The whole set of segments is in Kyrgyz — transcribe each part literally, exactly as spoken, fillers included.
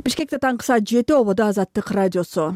Бишкекте таңкы саат жети ободо Азаттык радиосу.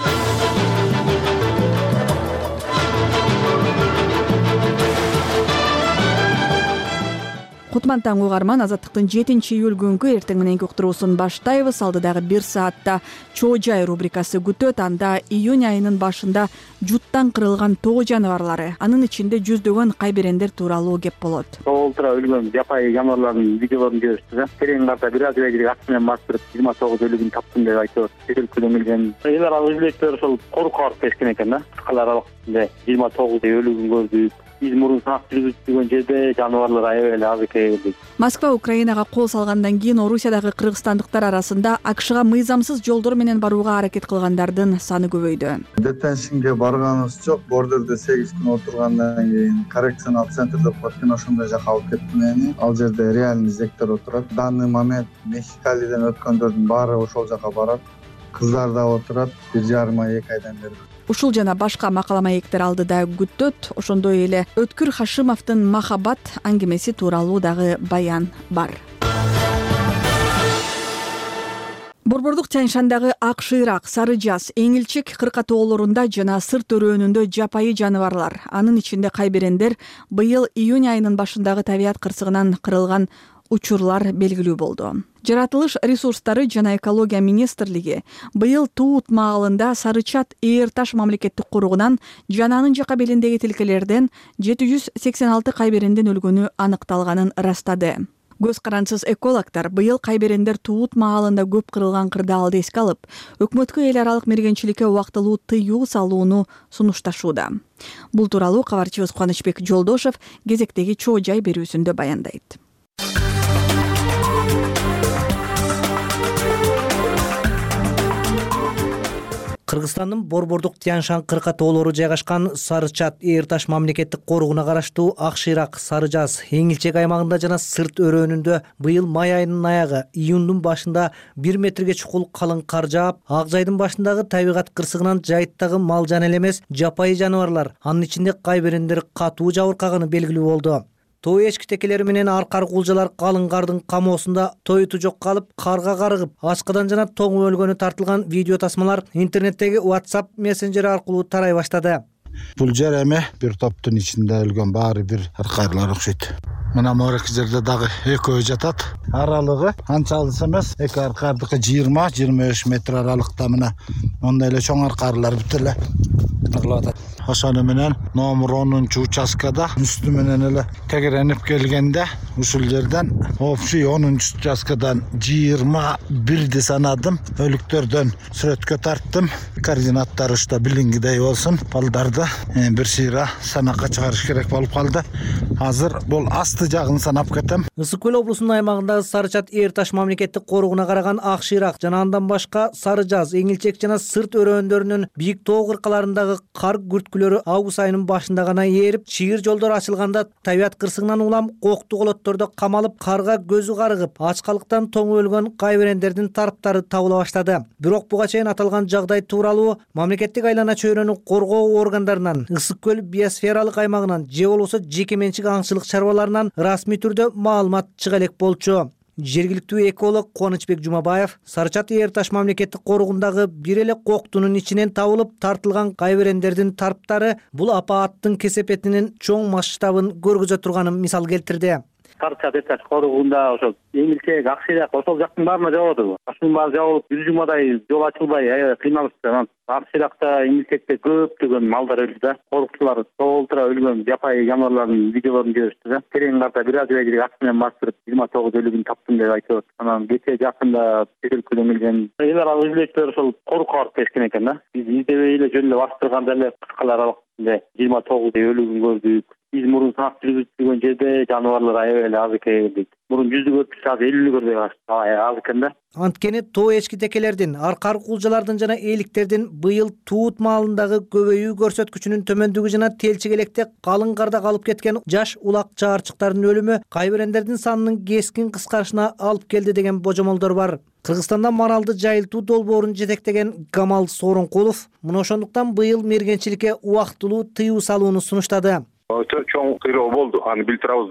Кутман таң угарман, Азаттыктын жетинчи июль күнгү эртең мененки уктуруусун баштайбыз. Алдыдагы бир саатта Чоо жай рубрикасы күтөт. Анда июнь айынын башында жуттан кырылган тоо жаныбарлары, анын ичинде жүздөгөн кайберендер тууралуу кеп болот. Толтура өлгөн жапайы жаныбарлардын видеолорун көрүштү. Терең карта бир аз эле ат менен басып жыйырма тогуз өлүгүн таптым деп айтып өлкөдөн келген. Эл аралык изилдөөчүлөр ошол корку алып беришкен экен да. Калар аралык жыйырма тогуз өлүгүн көрдүк. Биз мурун сынак жүргүзгөн жерде жаныбарлар аябай эле аз экен дейт. Москва Украинага кол салгандан кийин Орусиядагы кыргызстандыктар арасында АКШга мыйзамсыз жолдор менен барууга аракет кылгандардын саны көбөйдү. Детеншнге барганыбыз жок. Бордерде сегиз күн отургандан кийин коррекционал центр деп коет, ошондой жака алып кетти мени. Ал жерде реальный зектер отурат. В данный момент Мехикалиден өткөндөрдүн баары ошол жака барат. Кыздар да отурат. бир жарым ай эки айдан бери. Ушул жана башка макала маектер алдыда күтөт. Ошондой эле Өткүр Хашимовдун Махаббат аңгемеси тууралуу дагы баян бар. Борбордук Тянь-Шандагы ак шыйрак, сары жаз, эңилчек кырка тоолорунда жана сырт өрөөнүндө жапайы жаныбарлар, анын ичинде кайберендер быйыл июнь айынын башындагы табият кырсыгынан кырылган учурлар белгилүү болду. Жаратылыш ресурстары жана экология министрлиги быйыл туут маалында Сарычат Ээр Таш мамлекеттик коруугунан жана анын жака белиндеги тилкелерден жети жүз сексен алты кайберендин өлгөнү аныкталганын ырастады. Көз карансыз экологдор быйыл кайберендер туут маалында көп кырылган кырдаалды эске алып, өкмөткө эл аралык мергенчиликке убактылуу тыюу салууну сунушташууда. Бул тууралуу кабарчыбыз Кубанычбек Жолдошев кезектеги Чоо жай берүүсүндө баяндайт. Кыргызстандын Борбордук Тянь-Шанд кырка тоолору жайгашкан Сарычат Ээр Таш мамлекеттик коруугуна караштуу ак шыйрак, сары жаз, эңилчек аймагында жана сырт өрөөнүндө быйыл май айынын аягы, июндун башында бир метрге чукул калың кар жаап, ак жайдын башындагы табигат кырсыгынан жайыттагы мал жан эле эмес, жапайы жаныбарлар, анын ичинде кайберендер катуу жабыркаганы белгилүү болду. Тоо эчки текелери менен аркар кулжалар калың кардын камоосунда тойту жок калып, карга карыгып, ачкадан жана тоңуп өлгөнү тартылган видео тасмалар интернеттеги WhatsApp мессенджери аркылуу тарай баштады. Бул жер эме бир топтун ичинде өлгөн баары бир аркарлар окшойт. Мына морек жерде дагы экөө жатат. Аралыгы анча алыс эмес, эки аркардыкы жыйырма жыйырма беш метр аралыкта мына мондай эле чоң аркарлар бүт эле кырылып атат. Ошону менен номер онунчу участкада үстү менен эле тегеренип келгенде ушул жерден общий онунчу участкадан жыйырма бирди санадым. Өлүктөрдөн сүрөткө тарттым. Координаттары ушта билингидей болсун. Балдарды бир сыйра санакка чыгарыш керек болуп калды. Азыр бул асты жагын санап кетем. Ысык көл облусунун аймагындагы Сарычат Ээр Таш мамлекеттик коруугуна караган ак шыйрак жана андан башка сары жаз, эңилчек жана сырт өрөөндөрүнүн бийик тоо кыркаларындагы кар күрткүлөрү август айынын башында гана ээрип, чыйыр жолдор ачылганда табият кырсыгынан улам кокту колоттордо камалып, карга көзү карыгып, ачкалыктан тоңуп өлгөн кайберендердин тарптары табыла баштады. Бирок буга чейин аталган жагдай тууралуу мамлекеттик айлана чөйрөнү коргоо органдарынан, ысык көл биосфералык аймагынан же болбосо жеке менчик аңчылык чарбаларынан расмий түрдө маалымат чыга элек болчу. Жергиликтүү эколог Кубанычбек Жумабаев Сарычат Ээр Таш мамлекеттик коруугундагы бир эле коктунун ичинен табылып тартылган кайберендердин тарптары бул апааттын кесепетинин чоң масштабын көргөзө турганын мисал келтирди. Сарычат Ээр Таш коруугунда ошол эңилчек, ак шыйрак ошол жактын баарына жабылды. Ашынын баары жабылып, бир жумадай жол ачылбай аябай кыйналышты. Ак шыйракта, эңилчекте көптөгөн малдар өлдү да. Корукчулар толтура өлгөн жапайы жаныбарлардын видеолорун көрүштү. Терең карта бир аз эле ат менен басып жыйырма тогуз өлүгүн таптым деп айтып, анан кечээ жакында өлкөдөн келген эл аралык изилдөөчүлөр ошол корку алып беришкен экен да. Биз издебей эле жөн эле басып турганда эле кыскалар аралык жыйырма тогуз өлүгүн көрдүк. Биз мурун сынак жүргүзгөн жерде жаныбарлар аябай эле аз экен дейт. Мурун жүздү көрүп, азыр элүүнү көрбөй аз экен да. Анткени тоо эчки текелердин, аркар кулжалардын жана ээликтердин быйыл туут маалындагы көбөйүү көрсөткүчүнүн төмөндүгү жана телчегелекте калың карда калып кеткен жаш улак чаарчыктардын өлүмү кайберендердин санынын кескин кыскарышына алып келди деген божомолдор бар. Кыргызстанда маралды жайылтуу долбоорун жетектеген Камал Сооронкулов мына ошондуктан быйыл мергенчиликке убактылуу тыюу салууну сунуштады. Чоң кыйроо болду, аны билип турабыз да.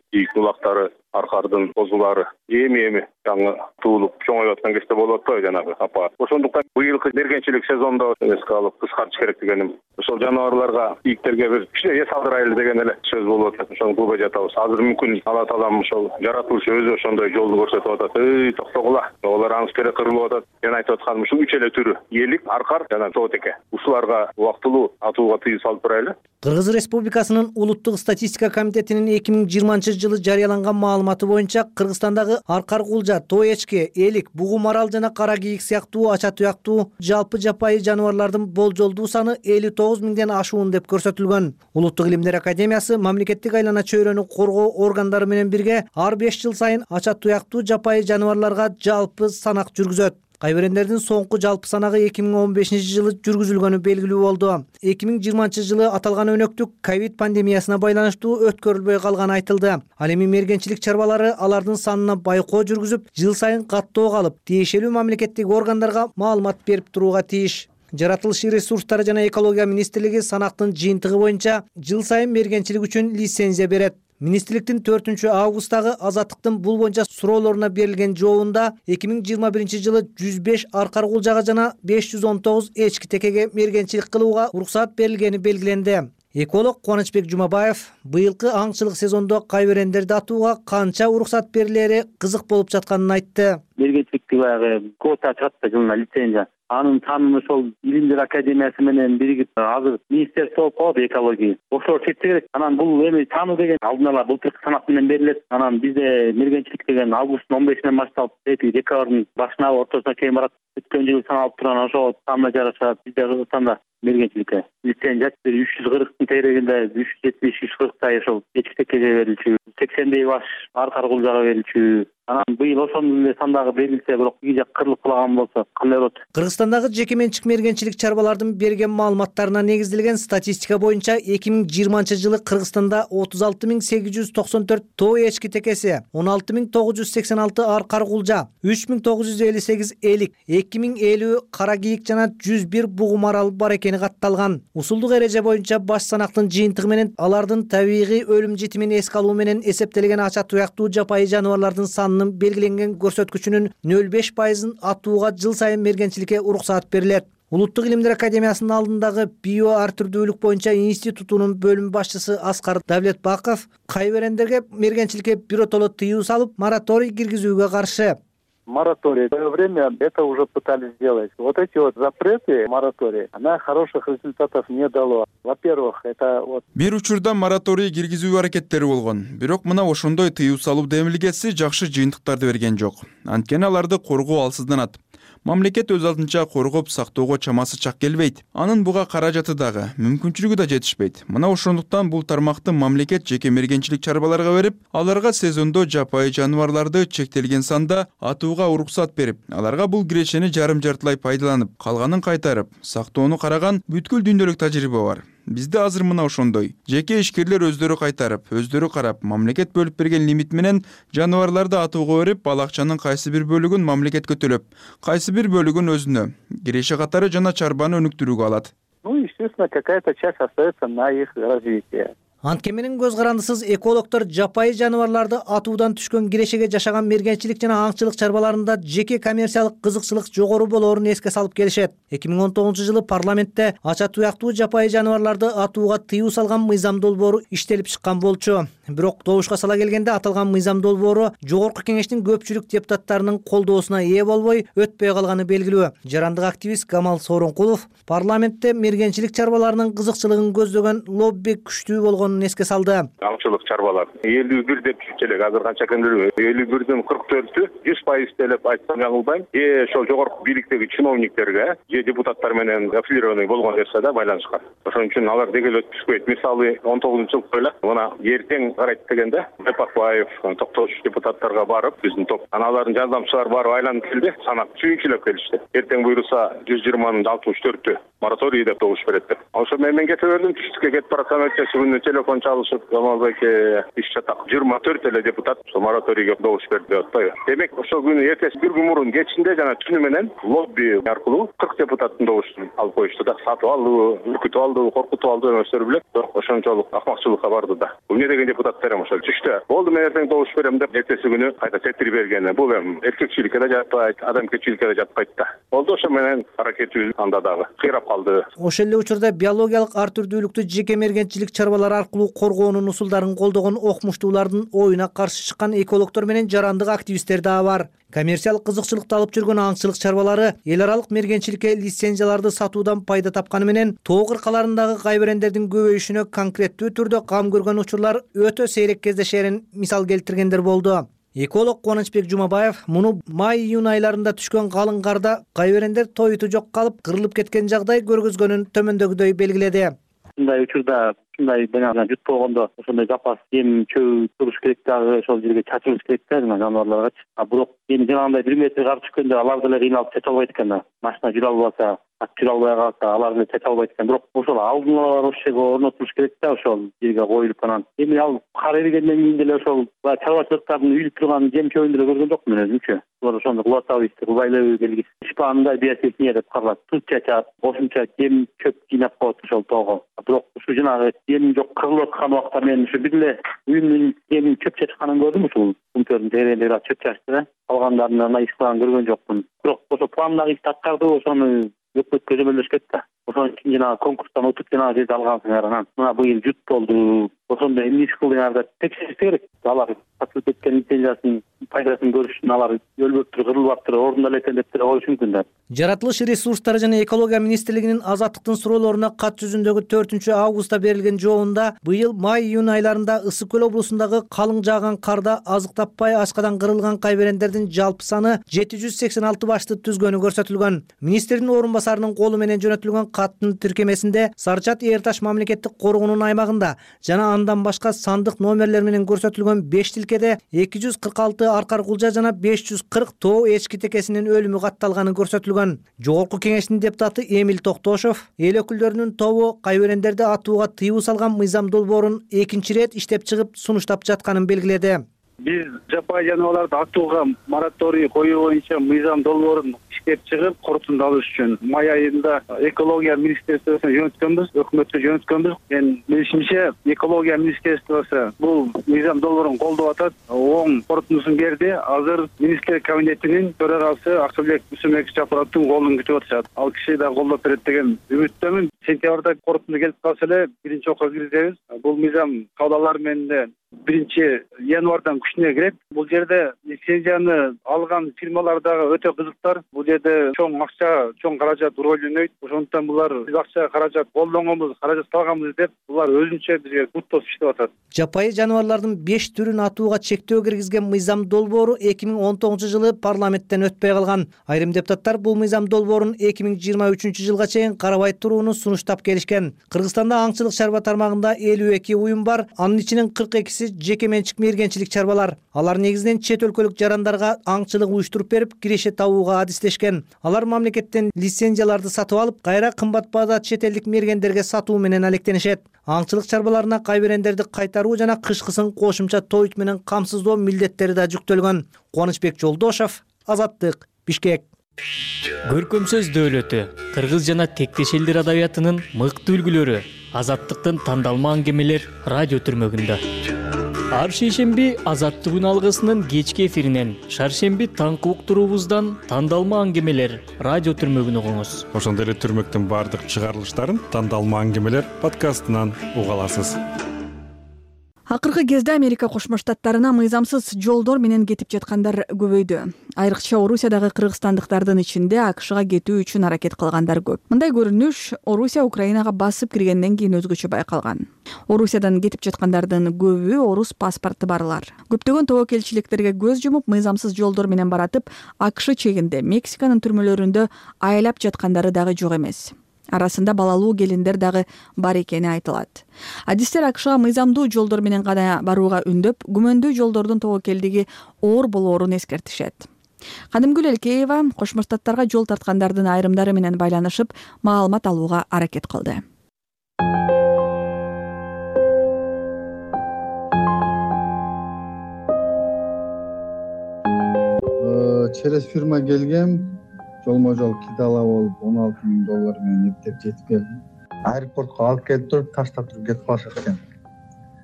бийик булактары, аркардын козулары эми эми жаңы туулуп чоңоюп аткан кезде болот го жанагы апа. Ошондуктан быйылкы мергенчилик сезондо эске алып кыскартыш керек дегеним. Ошол жаныбарларга, бийиктерге бир кичине эс алдырайлы деген эле сөз болуп атат. Ошону кылбай жатабыз. Азыр мүмкүн Алла таалам ошол жаратуучу өзү ошондой жолду көрсөтүп атат. Эй, токтогула. Олар аңыз керек кырылып атат. Мен айтып атканым ушул үч эле түрү: элик, аркар жана тоотеке. Ушуларга убактылуу атууга тыюу салып турайлы. Кыргыз Республикасынын улуттук статистика комитетинин эки миң жыйырманчы жылы жарыяланган маалыматы боюнча Кыргызстандагы аркар кулжа, тоо эчке, элик, бугу марал жана кара кийик сыяктуу ача туяктуу жалпы жапайы жаныбарлардын болжолдуу саны элүү тогуз миңден ашуун деп көрсөтүлгөн. Улуттук илимдер академиясы мамлекеттик айлана чөйрөнү коргоо органдары менен бирге ар беш жыл сайын ача туяктуу жапайы жаныбарларга жалпы санак жүргүзөт. Кайберендердин соңку жалпы санагы эки миң он бешинчи жылы жүргүзүлгөнү белгилүү болду. эки миң жыйырманчы жылы аталган өнөктүк ковид пандемиясына байланыштуу өткөрүлбөй калганы айтылды. Ал эми мергенчилик чарбалары алардын санына байкоо жүргүзүп, жыл сайын каттоого алып, тиешелүү мамлекеттик органдарга маалымат берип турууга тийиш. Жаратылыш ресурстары жана экология министрлиги санактын жыйынтыгы боюнча жыл сайын мергенчилик үчүн лицензия берет. Министрликтин төртүнчү августагы Азаттыктын бул боюнча суроолоруна берилген жообунда эки миң жыйырма биринчи жылы жүз беш аркар кулжага жана беш жүз он тогуз эчки текеге мергенчилик кылууга уруксат берилгени белгиленди. Эколог Кубанычбек Жумабаев быйылкы аңчылык сезондо кайберендерди атууга канча уруксат берилери кызык болуп жатканын айтты. Мергенчиликти баягы квота чыгат да жылына лицензия. Анын санын ошол илимдер академиясы менен биригип азыр министерство болуп калат экология. Ошол чекте керек. Анан бул эми таануу деген алдын ала былтыркы санак менен берилет. Анан бизде мергенчилик деген августтун он бешинен башталып декабрдын башына ортосуна чейин барат. Өткөн жылы саналып турган ошол санына жараша бизде Кыргызстанда мергенчиликке лицензия үч жүз кырктын тегерегинде үч жүз жетимиш үч кырктай ошол эчки текеге берилчү, сексендей баш аркар кулжага берилчү. Анан быйыл ошондой эле сандагы берилсе, бирок бир жак кырылып калаган болсо кандай болот? Кыргызстандагы жеке менчик мергенчилик чарбалардын берген маалыматтарына негизделген статистика боюнча эки миң жыйырманчы жылы Кыргызстанда отуз алты миң сегиз жүз токсон төрт тоо эчки текеси, он алты миң тогуз жүз сексен алты аркар кулжа, үч миң тогуз жүз элүү сегиз элик, эки миң элүү кара кийик жана жүз бир бугу марал бар экени катталган. Усулдук эреже боюнча баш санактын жыйынтыгы менен алардын табигый өлүм житимин эске алуу менен эсептелген ача туяктуу жапайы жаныбарлардын санынын белгиленген көрсөткүчүнүн нөл беш пайызын атууга жыл сайын мергенчиликке уруксаат берилет. Улуттук илимдер академиясынын алдындагы био ар түрдүүлүк боюнча институтунун бөлүм башчысы Аскар Давлетбаков кайберендерге мергенчиликке биротоло тыюу салып, мораторий киргизүүгө каршы. Мораторий. В свое время это уже пытались сделать. Вот эти вот запреты, мораторий, она хороших результатов не дала. Во-первых, это вот... Бир учурда мораторий киргизүү аракеттери болгон. Бирок мына ошондой тыюу салуу демилгеси жакшы жыйынтыктарды берген жок. Анткени аларды коргоо алсызданат. Мамлекет өз алдынча коргоп сактоого чамасы чак келбейт. Анын буга каражаты дагы, мүмкүнчүлүгү да жетишпейт. Мына ошондуктан бул тармакты мамлекет жеке мергенчилик чарбаларга берип, аларга сезондо жапайы жаныбарларды чектелген санда атууга уруксат берип, аларга бул кирешени жарым-жартылай пайдаланып, калганын кайтарып, сактоону караган бүткүл дүйнөлүк тажрыйба бар. Бизде азыр мына ошондой. Жеке ишкерлер өздөрү кайтарып, өздөрү карап, мамлекет бөлүп берген лимит менен жаныбарларды атууга берип, ал акчанын кайсы бир бөлүгүн мамлекетке төлөп, кайсы бир бөлүгүн өзүнө, киреше катары жана чарбаны өнүктүрүүгө алат. Ну, естественно, какая-то часть остается на их развитие. Антке менен көз карандысыз экологдор жапайы жаныбарларды атуудан түшкөн кирешеге жашаган мергенчилик жана аңчылык чарбаларында жеке коммерциялык кызыкчылык жогору болоорун эске салып келишет. эки миң он тогузунчу жылы парламентте ача туяктуу жапайы жаныбарларды атууга тыюу салган мыйзам долбоору иштелип чыккан болчу. Бирок добушка сала келгенде аталган мыйзам долбоору жогорку кеңештин көпчүлүк депутаттарынын колдоосуна ээ болбой өтпөй калганы белгилүү. Жарандык активист Камал Сооронкулов парламентте мергенчилик чарбаларынын кызыкчылыгын көздөгөн лобби күчтүү болгон эске салды. Аңчылык чарбалар элүү бир деп элек азыр канча экен билбейм. элүү бирден кырк төртү жүз пайыз деп айтсам жаңылбайм. Э ошол жогорку бийликтеги чиновниктерге же депутаттар менен аффилированный болгон нерсе да байланышкан. Ошон үчүн алар дегеле түшпөйт. Мисалы он тогузунчу жылы эле мына эртең карайт дегенде Бепакбаев, Токтош депутаттарга барып, биздин топ, аналардын жардамчылары барып айланып келди, санап сүйүнчүлөп келишти. Эртең буйруса жүз жыйырманын алтымыш төртү мораторий деп добуш берет деп. Ошо менен кете бердим, түштүккө кетип баратсам эртеси күнү телефон чалышып, Камалбеке иш жатак. жыйырма төрт эле депутат ошо мораторийге добуш берди деп атпайбы. Демек, ошол күнү эртеси бир күн мурун кечинде жана түнү менен лобби аркылуу кырк депутаттын добушун алып коюшту да. Сатып алды, үркүтүп алды, коркутуп алды эместер билет. Бирок ошончолук акмакчылыкка барды да. Эмне деген депутат депутаттар эми ошол түштө болду мен эртең добуш берем деп эртеси күнү кайта тетирип бергени бул эми эркекчиликке да жатпайт, адамгерчиликке да жатпайт да. Болду ошо менен аракетибиз анда дагы кыйрап калды. Ошол эле учурда биологиялык ар түрдүүлүктү жеке мергенчилик чарбалары аркылуу коргоонун усулдарын колдогон окумуштуулардын оюна каршы чыккан экологдор менен жарандык активисттер дагы бар. Коммерциялык кызыкчылыкты алып жүргөн аңчылык чарбалары эл аралык мергенчиликке лицензияларды сатуудан пайда тапканы менен тоо кыркаларындагы кайберендердин көбөйүшүнө конкреттүү түрдө кам көргөн учурлар өтө сейрек кездешерин мисал келтиргендер болду. Эколог Кубанычбек Жумабаев муну май-июнь айларында түшкөн калың карда кайберендер тойту жок калып кырылып кеткен жагдай көргөзгөнүн төмөндөгүдөй белгиледи. Мындай учурда ушундай баягы жут болгондо ошондой запас эм чөй туруш керек дагы, ошол жерге чачылыш керек да жаныбарларгачы. А бирок эми жанагындай бир метр кар түшкөндө алар деле кыйналып чача албайт экен да. Машина жүрө албаса, ат жүрө албай калса, алар деле чача албайт экен. Бирок ошол алдын ала ошол жерге орнотулуш керек да, ошол жерге коюлуп анан. Эми ал кар эригенден кийин деле ошол баягы чарбачылыктардын үйүлүп турган жем чөбүн деле көргөн жокмун мен өзүмчү. Булар ошондо кулатабыз, кубайлы келгис. Ишпаандай биосеть деп каралат. Туз чачат, кошумча жем чөп жыйнап коет ошол тоого. Бирок ушу жанагы жем жок кырылып аткан убакта мен ушу бир эле үйүмдүн жемин чөп чачканын көрдүм, ушул кумтөрдүн дерелери чөп чачты да. Калгандарына андай иш кылган көргөн жокмун. Бирок ошо пландагы ишти аткарды, ошону өкмөткө жөнөмөлдөшкөт да. Ошон үчүн жанагы конкурстан утуп жанагы жерди алгансыңар анан мына быйыл жут болду. Ошондо эмне иш кылдыңар деп текшериш керек. Алар сатылып кеткен лицензиясын пайдасын көрүш үчүн алар өлбөптүр, кырылбаптыр, орунда эле экен деп деле коюш мүмкүн да. Жаратылыш ресурстары жана экология министрлигинин азаттыктын суроолоруна кат жүзүндөгү төртүнчү августта берилген жообунда быйыл май-июнь айларында Ысык көл облусундагы калың жааган карда азык таппай ачкадан кырылган кайберендердин жалпы саны жети жүз сексен алты башты түзгөнү көрсөтүлгөн. Министрдин орун басарынын колу менен жөнөтүлгөн каттын тиркемесинде Сары Чат Эр Таш мамлекеттик коргоонун аймагында жана андан башка сандык номерлер менен көрсөтүлгөн беш тилкеде эки жүз кырк алты аркар кулжа жана беш жүз кырк тоо эчки текесинин өлүмү катталганы көрсөтүлгөн. Жогорку кеңештин депутаты Эмил Токтошов эл өкүлдөрүнүн тобу кайберендерди атууга тыюу салган мыйзам долбоорун экинчи ирет иштеп чыгып сунуштап жатканын белгиледи. Биз жапайы жаныбарларды атууга мораторий коюу боюнча мыйзам долбоорун иштеп чыгып корутунду алыш үчүн май айында экология министрлигине жөнөткөнбүз, өкмөткө жөнөткөнбүз. Мен билишимче экология министрлиги бул мыйзам долбоорун колдоп атат, оң корутундусун берди. Азыр министрлик кабинетинин төрагасы Акылбек Мусумбеков Жапаровдун колун күтүп атышат. Ал киши да колдоп берет деген үмүттөмүн. Сентябрда корутунду келип калса эле биринчи окуга киргизебиз. Бул мыйзам кабылалар менен биринчи январдан күчүнө кирет. Бул жерде лицензияны алган фирмалардагы өтө кызыктар. Бул жерде чоң акча, чоң каражат роль ойнойт. Ошондуктан булар биз акча каражат колдонгонбуз, каражат салганбыз деп булар өзүнчө бизге бут тосуп иштеп атат. Жапайы жаныбарлардын беш түрүн атууга чектөө киргизген мыйзам долбоору эки миң он тогузунчу жылы парламенттен өтпөй калган. Айрым депутаттар бул мыйзам долбоорун эки миң жыйырма үчүнчү жылга чейин карабай турууну сунуштап келишкен. Кыргызстанда аңчылык чарба тармагында элүү эки уюм бар. Анын ичинен кырк экиси жеке менчик мергенчилик чарбалар. Алар негизинен чет өлкөлүк жарандарга аңчылык уюштуруп берип, киреше табууга адистешкен. Алар мамлекеттен лицензияларды сатып алып, кайра кымбат баада чет элдик мергендерге сатуу менен алектенишет. Аңчылык чарбаларына кайберендерди кайтаруу жана кышкысын кошумча тоют менен камсыздоо милдеттери да жүктөлгөн. Кубанычбек Жолдошов, Азаттык, Бишкек. Көркөм сөз дөөлөтү, кыргыз жана тектеш элдер адабиятынын мыкты үлгүлөрү, Азаттыктын тандалма аңгемелер радио түрмөгүндө. Ар шейшемби Азаттык үн алгысынын кечки эфиринен, шаршемби таңкы уктуруубуздан тандалма аңгемелер радио түрмөгүн угуңуз. Ошондой эле түрмөктүн баардык чыгарылыштарын тандалма аңгемелер подкастынан уга аласыз. Акыркы кезде Америка Кошмо Штаттарына мыйзамсыз жолдор менен кетип жаткандар көбөйдү. Айрыкча Орусиядагы кыргызстандыктардын ичинде АКШга кетүү үчүн аракет кылгандар көп. Мындай көрүнүш Орусия Украинага басып киргенден кийин өзгөчө байкалган. Орусиядан кетип жаткандардын көбү орус паспорты барлар. Көптөгөн тобокелчиликтерге көз жумуп, мыйзамсыз жолдор менен баратып, АКШ чегинде Мексиканын түрмөлөрүндө айлап жаткандары дагы жок эмес. Арасында балалуу келиндер дагы бар экени айтылат. Адистер АКШга мыйзамдуу жолдор менен гана барууга үндөп, күмөндүү жолдордун тобокелдиги оор болоорун эскертишет. Кадымгүл Элкеева Кошмо Штаттарга жол тарткандардын айрымдары менен байланышып, маалымат алууга аракет кылды. Через фирма келгем. Жолмо жол кидала болуп он алты миң доллар менен эптеп жетип келдим. Аэропортко алып келип туруп таштап туруп кетип калышат экен.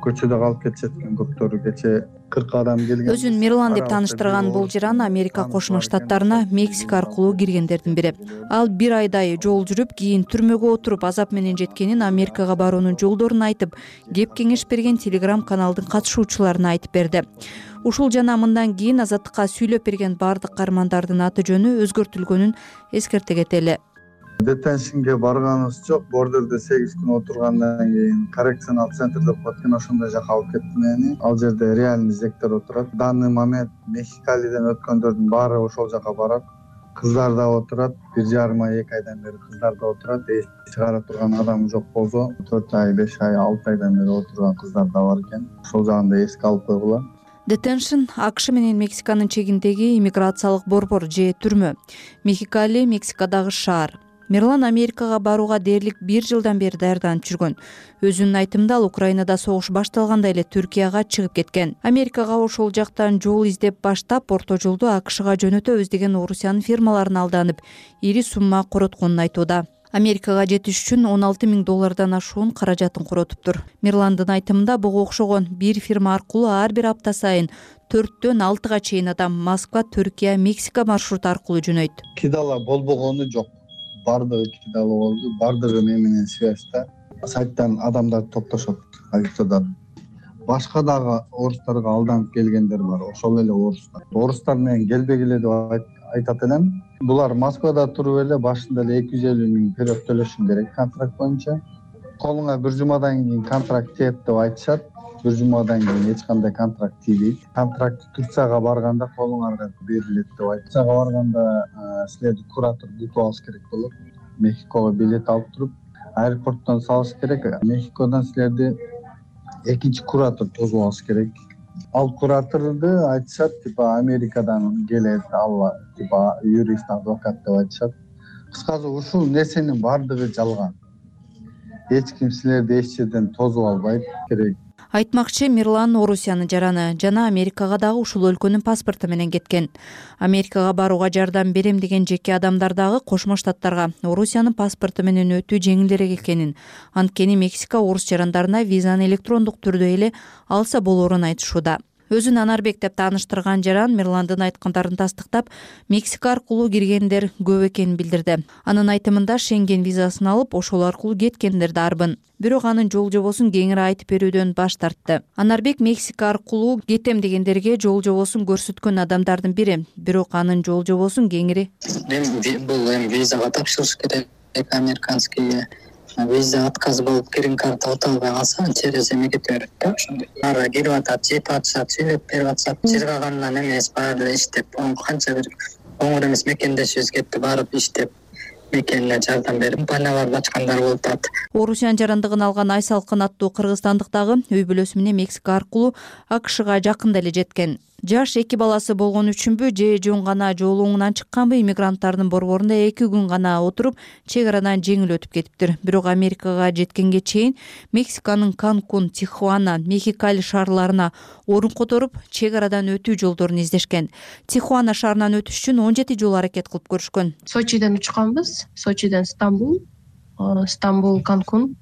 көчөдө калып кетишет экен көптөрү. Кече кырк адам келген. Өзүн Мирлан деп тааныштырган бул жаран Америка Кошмо Штаттарына Мексика аркылуу киргендердин бири. Ал бир айдай жол жүрүп, кийин түрмөгө отуруп азап менен жеткенин, Америкага баруунун жолдорун айтып, кеп кеңеш берген Телеграм каналдын катышуучуларына айтып берди. Ушул жана мындан кийин Азаттыкка сүйлөп берген бардык каармандардын аты жөнү өзгөртүлгөнүн эскерте кетели. Детеншнге барганыбыз жок. Бордерде сегиз күн отургандан кийин коррекционал центр деп коет экен, ошондой жака алып кетти мени. Ал жерде реальный зектер отурат. Данный момент Мехикалиден өткөндөрдүн баары ошол жака барат. Кыздар да отурат. бир жарым ай эки айдан бери кыздар да отурат. Эс чыгара турган адам жок болсо, төрт ай, беш ай, алты айдан бери отурган кыздар да бар экен. Ошол жагын да эске алып койгула. Детеншн АКШ менен Мексиканын чегиндеги иммиграциялык борбор же түрмө. Мехикали Мексикадагы шаар. Мирлан Америкага барууга дээрлик бир жылдан бери даярданып жүргөн. Өзүнүн айтымында ал Украинада согуш башталганда эле Түркияга чыгып кеткен. Америкага ошол жактан жол издеп баштап, орто жолду АКШга жөнөтөбүз деген Орусиянын фирмаларына алданып, ири сумма коротконун айтууда. Америкага жетиш үчүн он алты миң доллардан ашуун каражатын коротуптур. Мирландын айтымында буга окшогон бир фирма аркылуу ар бир апта сайын төрттөн алтыга чейин адам Москва, Түркия, Мексика маршруту аркылуу жөнөйт. Кидала болбогону жок. Бардыгы кидала болду. Бардыгы мен менен связьда. Сайттан адамдар топтошот, агитадан. Башка дагы орустарга алданып келгендер бар. Ошол эле орустар. Орустар менен келбегиле деп айтат элем. Булар Москвада туруп эле башында эле эки жүз элүү миң төлөп төлөшүң керек контракт боюнча. Колуңа бир жумадан кийин контракт тиет деп айтышат. Бир жумадан кийин эч кандай контракт тийбейт. Контракт Турцияга барганда колуңарга берилет деп айтышат. Турцияга барганда силерди куратор күтүп алыш керек болот. Мехикого билет алып туруп, аэропорттон салыш керек. Мехикодон силерди экинчи куратор тосуп алыш керек. Ал кураторду айтышат, типа Америкадан келет, ал типа юрист, адвокат деп айтышат. Кыскасы ушул нерсенин бардыгы жалган. Эч ким силерди эч жерден тосуп албайт керек. Айтмакчы, Мирлан Орусиянын жараны жана Америкага дагы ушул өлкөнүн паспорту менен кеткен. Америкага барууга жардам берем деген жеке адамдар дагы Кошмо Штаттарга Орусиянын паспорту менен өтүү жеңилдерээк экенин, анткени Мексика орус жарандарына визаны электрондук түрдө эле алса болоорун айтышууда. Өзүн Анарбек деп тааныштырган жаран Мирландын айткандарын тастыктап, Мексика аркылуу киргендер көп экенин билдирди. Анын айтымында Шенген визасын алып, ошол аркылуу кеткендер да арбын. Бирок анын жол жобосун кеңири айтып берүүдөн баш тартты. Анарбек Мексика аркылуу кетем дегендерге жол жобосун көрсөткөн адамдардын бири, бирок анын жол жобосун кеңири бул эми визага тапшырыш керек, американский виза отказ болуп грин карта ото албай калса через эме кете берет да, ошондой. Ара кирип атат, жеп атышат, сүйлөп берип атышат. Чыргагандан эмес, баары иштеп, канча бир оңор эмес мекендешибиз кетти, барып иштеп мекенине жардам берип, компанияларды ачкандар болуп атат. Орусиян жарандыгын алган Айсалкын аттуу кыргызстандык дагы үй бүлөсү менен Мексика аркылуу АКШга жакында эле жеткен. Жаш эки баласы болгон үчүнбү же жөн гана жол оңунан чыкканбы, иммигранттардын борборунда эки күн гана отуруп, чек арадан жеңил өтүп кетиптир. Бирок Америкага жеткенге чейин Мексиканын Канкун, Тихуана, Мехикали шаарларына орун которуп, чек арадан өтүү жолдорун издешкен. Тихуана шаарынан өтүш үчүн он жети жолу аракет кылып көрүшкөн. Сочиден учканбыз, Сочиден Стамбул, Стамбул, Канкун,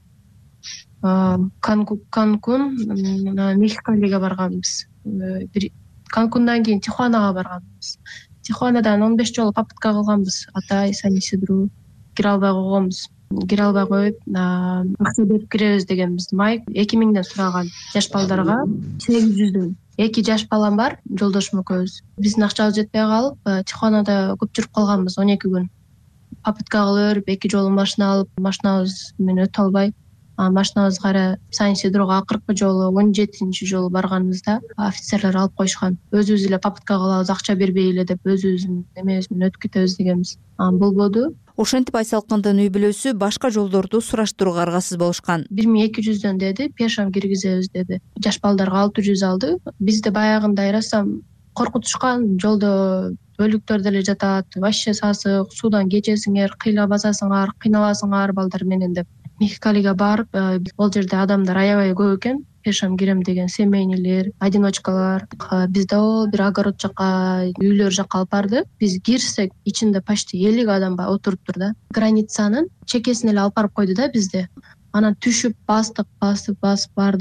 Канкун, Мехикалиге барганбыз. Канкундан кийин Тихуанага барганбыз. Тихуанадан он беш жолу попытка кылганбыз. Атай, Сан-Исидру кире албай койгонбуз. Кире албай коюп, акча берип киребиз дегенбиз. Майк эки миңден сураган жаш балдарга сегиз жүздөн. Эки жаш балам бар, жолдошум экөөбүз. Биздин акчабыз жетпей калып, Тихуанада көп жүрүп калганбыз, он эки күн. Попытка кылып, эки жолу машина алып, машинабыз менен өтө албай, машинабыз кайра Сан-Исидруга акыркы жолу он жетинчи жолу барганыбызда офицерлер алып коюшкан. Өзүбүз эле попытка кылабыз, акча бербей эле деп өзүбүздүн эмебиз менен өтүп кетебиз дегенбиз. Болбоду. Ошентип Айсалкындын үй бүлөсү башка жолдорду сураштырууга аргасыз болушкан. бир миң эки жүздөн деди, пешам киргизебиз деди. Жаш балдарга алты жүз алды. Бизди баягында айрасам коркутушкан, жолдо өлүктөр деле жатат, вообще сасык, суудан кечесиңер, кыйла басасыңар, кыйналасыңар балдар менен деп. Мехикалиге барып, бул жерде адамдар аябай көп экен. Пешам кирем деген семейнилер, одиночкалар. Бизде бир огород жака, үйлөр жака алып барды. Биз кирсек, ичинде почти элүү адам бар, отуруптур да. Границанын чекесин эле алып барып койду да бизде. Анан түшүп бастык, басып, басып бардык.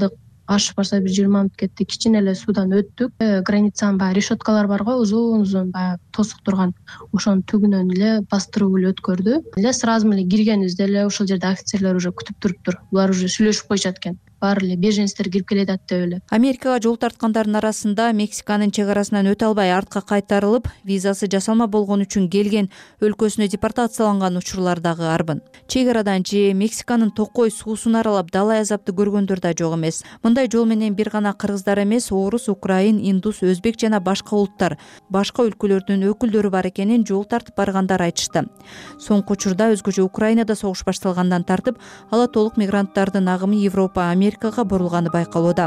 ашып барса бир жыйырма мүнөт кетти. Кичине эле суудан өттүк. Границанын баягы решеткалар барго, узун узун баягы тосук турган, ошонун түгүнөн эле бастыруу эле өткөрдү. Эле сразу эле киргенибизде эле ошол жерде офицерлер уже күтүп туруптур. Булар уже сүйлөшүп коюшат экен. Баары эле беженецтер кирип келет деп эле. Америкага жол тарткандардын арасында Мексиканын чек арасынан өтө албай артка кайтарылып, визасы жасалма болгон үчүн келген өлкөсүнө депортацияланган учурлар дагы арбын. Чек арадан же Мексиканын токой суусун аралап далай азапты көргөндөр да жок эмес. Мындай жол менен бир гана кыргыздар эмес, орус, украин, индус, өзбек жана башка улуттар, башка өлкөлөрдүн өкүлдөрү бар экенин жол тартып баргандар айтышты. Соңку учурда өзгөчө Украинада согуш башталгандан тартып, ала толук мигранттардын агымы Европа, Америкага бурулганы байкалууда.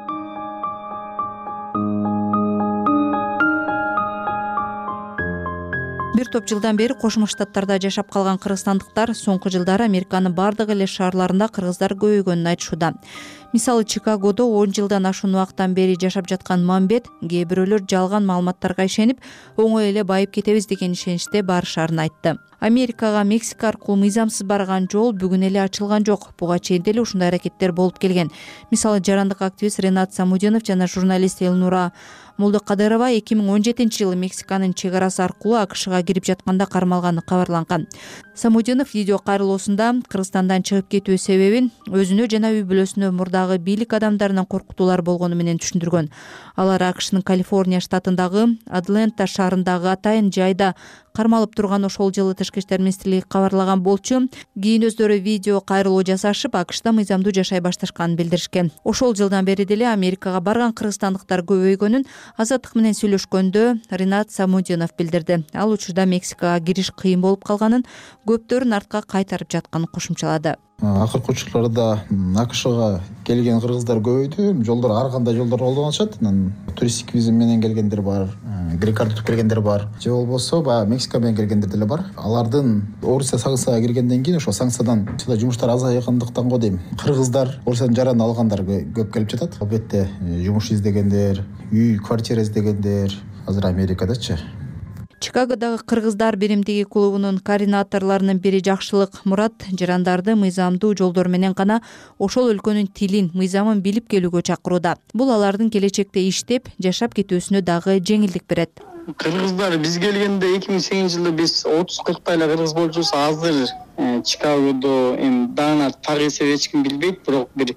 Бир топ жылдан бери Кошмо Штаттарда жашап калган кыргызстандыктар соңку жылдары Американын бардык эле шаарларында кыргыздар көбөйгөнүн айтышууда. Мисалы, Чикагодо он жылдан ашуун убакыттан бери жашап жаткан Мамбет кээ бирөөлөр жалган маалыматтарга ишенип, оңой эле байып кетебиз деген ишеничте барышарын айтты. Америкага Мексика аркылуу мыйзамсыз барган жол бүгүн эле ачылган жок. Буга чейин деле ушундай аракеттер болуп келген. Мисалы, жарандык активист Ренат Самудинов жана журналист Элнура Молдокадырова эки миң он жетинчи жылы Мексиканын чек арасы аркылуу АКШга кирип жатканда кармалганы кабарланган. Самудинов видео кайрылуусунда Кыргызстандан чыгып кетүү себебин өзүнө жана үй бүлөсүнө мурдагы бийлик адамдарынан коркутуулар болгону менен түшүндүргөн. Алар АКШнын Калифорния штатындагы Атланта шаарындагы атайын жайда кармалып турган ошол жылы Тышкы иштер министрлиги кабарлаган болчу. Кийин өздөрү видео кайрылуу жасашып, АКШда мыйзамдуу жашай башташканын билдиришкен. Ошол жылдан бери деле Америкага барган кыргызстандыктар көбөйгөнүн Азаттык менен сүйлөшкөндө Ренат Самудинов билдирди. Ал учурда Мексикага кириш кыйын болуп калганын, көптөрүн артка кайтарып жатканын кошумчалады. Акыркы учурларда АКШга келген кыргыздар көбөйдү. Жолдор ар кандай жолдор колдонуп атышат. Туристик виза менен келгендер бар, грин карт утуп келгендер бар. Же болбосо баягы Мексика менен келгендер деле бар. Алардын Орусия санкцияга киргенден кийин ошо санкциядан жумуштар азайгандыктан го дейм. Кыргыздар Орусиянын жаранын алгандар көп келип жатат. Албетте жумуш издегендер, үй, квартира издегендер азыр Америкадачы. Чикагодагы кыргыздар биримдиги клубунун координаторлорунун бири Жакшылык Мурат жарандарды мыйзамдуу жолдор менен гана ошол өлкөнүн тилин, мыйзамын билип келүүгө чакырууда. Бул алардын келечекте иштеп, жашап кетүүсүнө дагы жеңилдик берет. Кыргыздар биз келгенде эки миң сегизинчи жылы биз отуз кырктай эле кыргыз болчубуз. Азыр Чикагодо эми даана так эсеп эч ким билбейт, бирок бир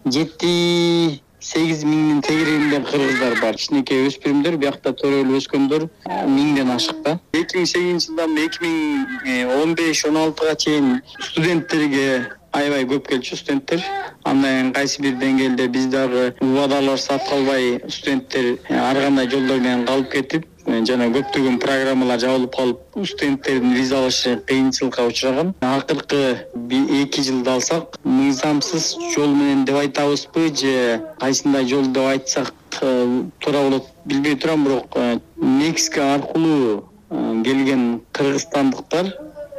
жети сегиз миңдин тегерегинде кыргыздар бар. Кичинекей өспүрүмдөр, биякта төрөлүп өскөндөр миңден ашык да. эки миң сегизинчи жылдан эки миң он беш он алтыга чейин студенттерге аябай көп келчү студенттер. Андан кайсы бир деңгээлде биз дагы убадалар сатып албай студенттер ар кандай жолдор менен калып кетип, жана көптөгөн программалар жабылып калып, студенттердин виза алышы кыйынчылыкка учураган. Акыркы эки жылды алсак, мыйзамсыз жол менен деп айтабызбы же кайсындай жол деп айтсак туура болот билбей турам, бирок Мексика аркылуу келген кыргызстандыктар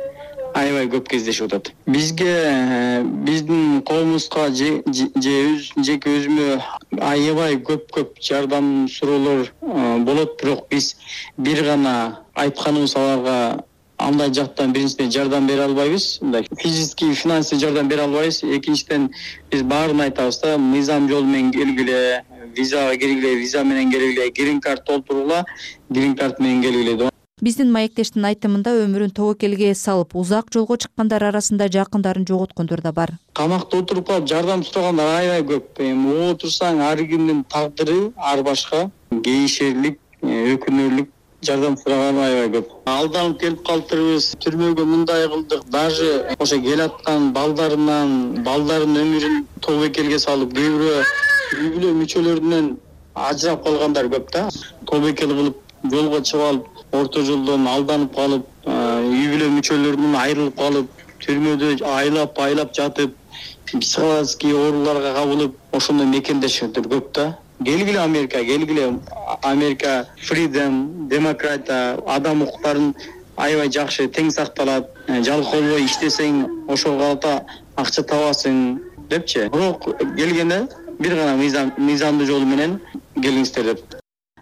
аябай көп кездешип атат. Бизге, биздин коомубузга же жеке өзүмө аябай көп-көп жардам суроолор болот, бирок биз бир гана айтканыбыз аларга андай жактан биринчиден жардам бере албайбыз, мындай физический, финансий жардам бере албайбыз. Экинчиден биз баарын айтабыз да, мыйзам жол менен келгиле, визага киргиле, виза менен келгиле, грин карт толтуругула, грин карт менен келгиле. Биздин маектештин айтымында өмүрүн тобокелге салып, узак жолго чыккандар арасында жакындарын жоготкондор да бар. Камакта отуруп калып жардам сурагандар аябай көп. Эми отурсаң ар кимдин тагдыры ар башка, кейишерлик, өкүнөрлүк жардам сураган аябай көп. Алданып келип калыптырбыз, түрмөгө мындай кылдык, даже ошо келаткан балдарынан, балдарын өмүрүн тобокелге салып, кээ бирөө үй бүлө мүчөлөрүнөн ажырап калгандар көп да. Тобокел кылып жолго чыгып алып, орто жолдон алданып калып, үй бүлө мүчөлөрүнөн айрылып калып, түрмөдө айлап айлап жатып, психологический ооруларга кабылып, ошондой мекендешиптер көп да. Келгиле Америка, келгиле Америка, freedom, демократия, адам укуктарын аябай жакшы тең сакталат. Жалкообой иштесең, ошого калата акча табасың депчи. Бирок келгенде бир гана мыйзам, мыйзамдуу жол менен келиңиздер деп.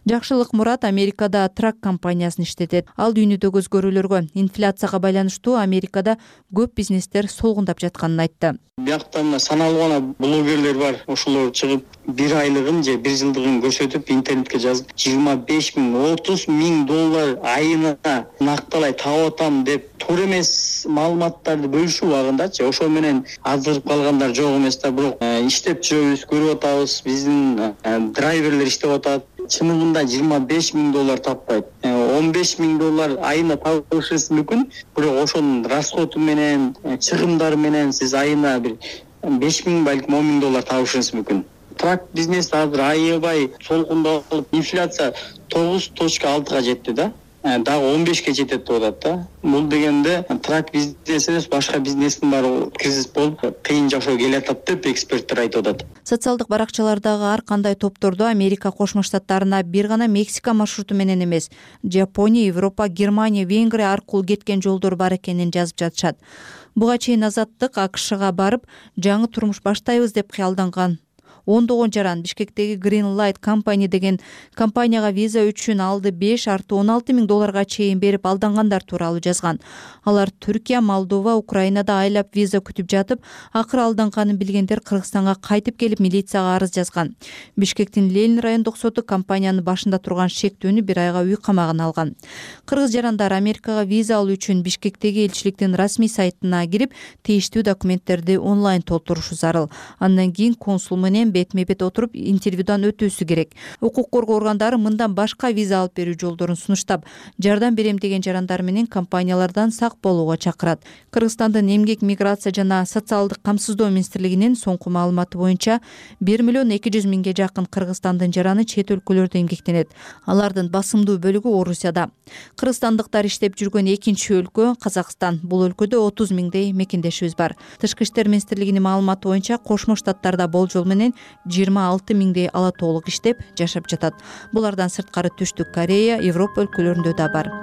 Жакшылык Мурат Америкада трак компаниясын иштетет. Ал дүйнөдө көзгөрүүлөргө инфляцияга байланыштуу Америкада көп бизнестер солгундап жатканын айтты. Биякта мына саналуу гана блогерлер бар. Ошолор чыгып бир айлыгын же бир жылдыгын көрсөтүп интернетке жазып жыйырма беш миң отуз миң доллар айына накталай таап атам деп туура эмес маалыматтарды бөлүшүп убагындачы. Ошо менен аздырып калгандар жок эмес да. Бирок иштеп жүрөбүз, көрүп атабыз, биздин драйверлер иштеп атат. Чынында жыйырма беш миң доллар таппайт. он беш миң доллар айына табышыңыз мүмкүн. Бирок ошонун расходу менен, чыгымдары менен сиз айына бир беш миң балким он миң доллар табышыңыз мүмкүн. Трак бизнес азыр аябай солкундалып, инфляция тогуз точка алтыга жетти да. Дагы он бешке жетет деп атат да. Бул дегенде трак бизнес эмес, башка бизнестин баары кризис болуп, кыйын жашоо келатат деп эксперттер айтып атат. Социалдык баракчалардагы ар кандай топтордо Америка Кошмо Штаттарына бир гана Мексика маршруту менен эмес, Жапония, Европа, Германия, Венгрия аркылуу кеткен жолдор бар экенин жазып жатышат. Буга чейин Азаттык АКШга барып, жаңы турмуш баштайбыз деп кыялданган. ондогон жаран Бишкектеги Green Light Company деген компанияга виза үчүн алды беш арты он алты миң долларга чейин берип алдангандар тууралуу жазган. Алар Түркия, Молдова, Украинада айлап виза күтүп жатып, акыры алданганын билгендер Кыргызстанга кайтып келип милицияга арыз жазган. Бишкектин Ленин райондук соту компаниянын башында турган шектүүнү бир айга үй камагына алган. Кыргыз жарандар Америкага виза алуу үчүн Бишкектеги элчиликтин расмий сайтына кирип, тийиштүү документтерди онлайн толтурушу зарыл. Андан кийин консул менен бетме-бет отуруп интервьюдан өтүүсү керек. Укук коргоо органдары мындан башка виза алып берүү жолдорун сунуштап, жардам берем деген жарандар менен компаниялардан сак болууга чакырат. Кыргызстандын Эмгек, миграция жана социалдык камсыздоо министрлигинин соңку маалыматы боюнча бир миллион эки жүз миңге жакын Кыргызстандын жараны чет өлкөлөрдө эмгектенет. Алардын басымдуу бөлүгү Орусияда. Кыргызстандыктар иштеп жүргөн экинчи өлкө Казакстан. Бул өлкөдө отуз миңдей мекендешибиз бар. Тышкы иштер министрлигинин маалыматы боюнча Кошмо Штаттарда болжол менен жыйырма алты миңдей ала тоолук иштеп жашап жатат. Булардан сырткары Түштүк Корея, Европа өлкөлөрүндө да бар.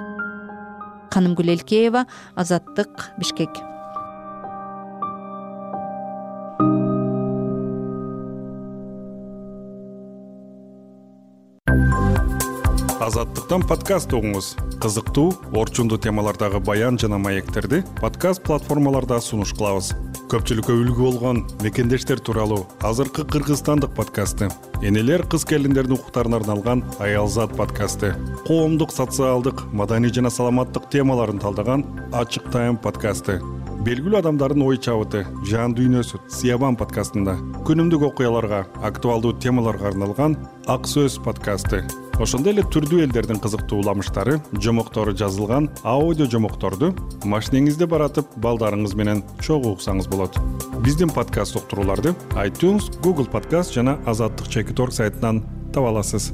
Канымгүл Элкеева, Азаттык, Бишкек. Азаттыктан подкаст угуңуз. Кызыктуу, орчундуу темалардагы баян жана маектерди подкаст платформаларда сунуш кылабыз. Көпчүлүккө үлгү болгон мекендештер тууралуу азыркы кыргызстандык подкасты, энелер кыз келиндердин укуктарына арналган Аялзат подкасты, коомдук, социалдык, маданий жана саламаттык темаларын талдаган Ачык Тайм подкасты, белгилүү адамдардын ой чабыты, жан дүйнөсү Сиябан подкастында, күнүмдүк окуяларга, актуалдуу темаларга арналган Ак Сөз подкасты. Ошондой эле түрдүү элдердин кызыктуу уламыштары, жомоктору жазылган аудио жомокторду машинеңизде баратып, балдарыңыз менен чогуу уксаңыз болот. Биздин подкаст уктурууларды iTunes, Google Podcast жана Азаттык чекит точка орг сайтынан таба аласыз.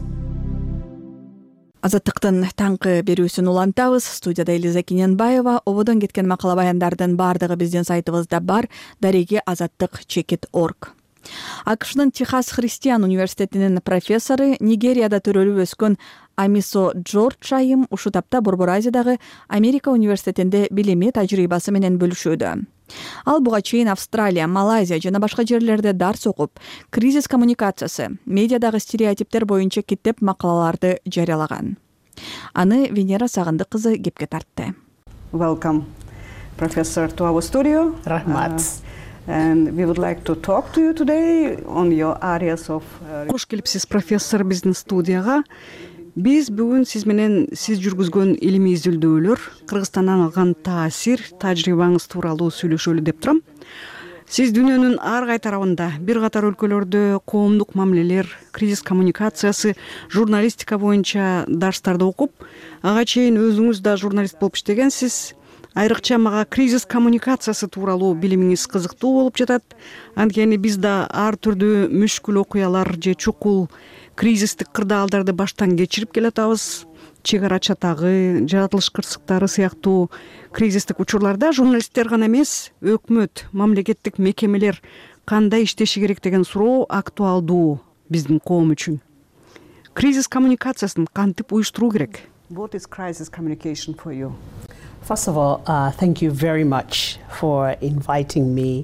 Азаттыктын таңкы берүүсүн улантабыз. Студияда Элиза Кененбаева. Ободон кеткен макала баяндардын бардыгы биздин сайтыбызда бар. Дареги азаттык чекит точка орг. АКШнын Техас Христиан университетинин профессору, Нигерияда төрөлүп өскөн Амисо Джордж айым ушул тапта Борбор Азиядагы Америка университетинде билими тажрыйбасы менен бөлүшүүдө. Ал буга чейин Австралия, Малайзия жана башка жерлерде дарс окуп, кризис коммуникациясы, медиадагы стереотиптер боюнча китеп макалаларды жарыялаган. Аны Венера Сагындык кызы кепке тартты. Welcome, professor, to our studio. Рахмат. And we would like to talk to you today on your areas of... Кош келипсиз, профессор, биздин студияга. Биз бүгүн сиз менен сиз жүргүзгөн илимий изилдөөлөр, Кыргызстандан алган таасир, тажрыйбаңыз тууралуу сүйлөшөлү деп турам. Сиз дүйнөнүн ар кай тарабында, бир катар өлкөлөрдө коомдук мамилелер, кризис коммуникациясы, журналистика боюнча дарстарды окуп, ага чейин өзүңүз да журналист болуп иштегенсиз. Айрыкча мага кризис коммуникациясы тууралуу билимиңиз кызыктуу болуп жатат. Анткени биз да ар түрдүү мүшкүл окуялар же чукул кризистик кырдаалдарды баштан кечирип келатабыз. Чек ара чатагы, жаратылыш кырсыктары сыяктуу кризистик учурларда журналисттер гана эмес, өкмөт, мамлекеттик мекемелер кандай иштеши керек деген суроо актуалдуу биздин коом үчүн. Кризис коммуникациясын кантип уюштуруу керек? What is crisis communication for you? First of all, uh, thank you very much for inviting me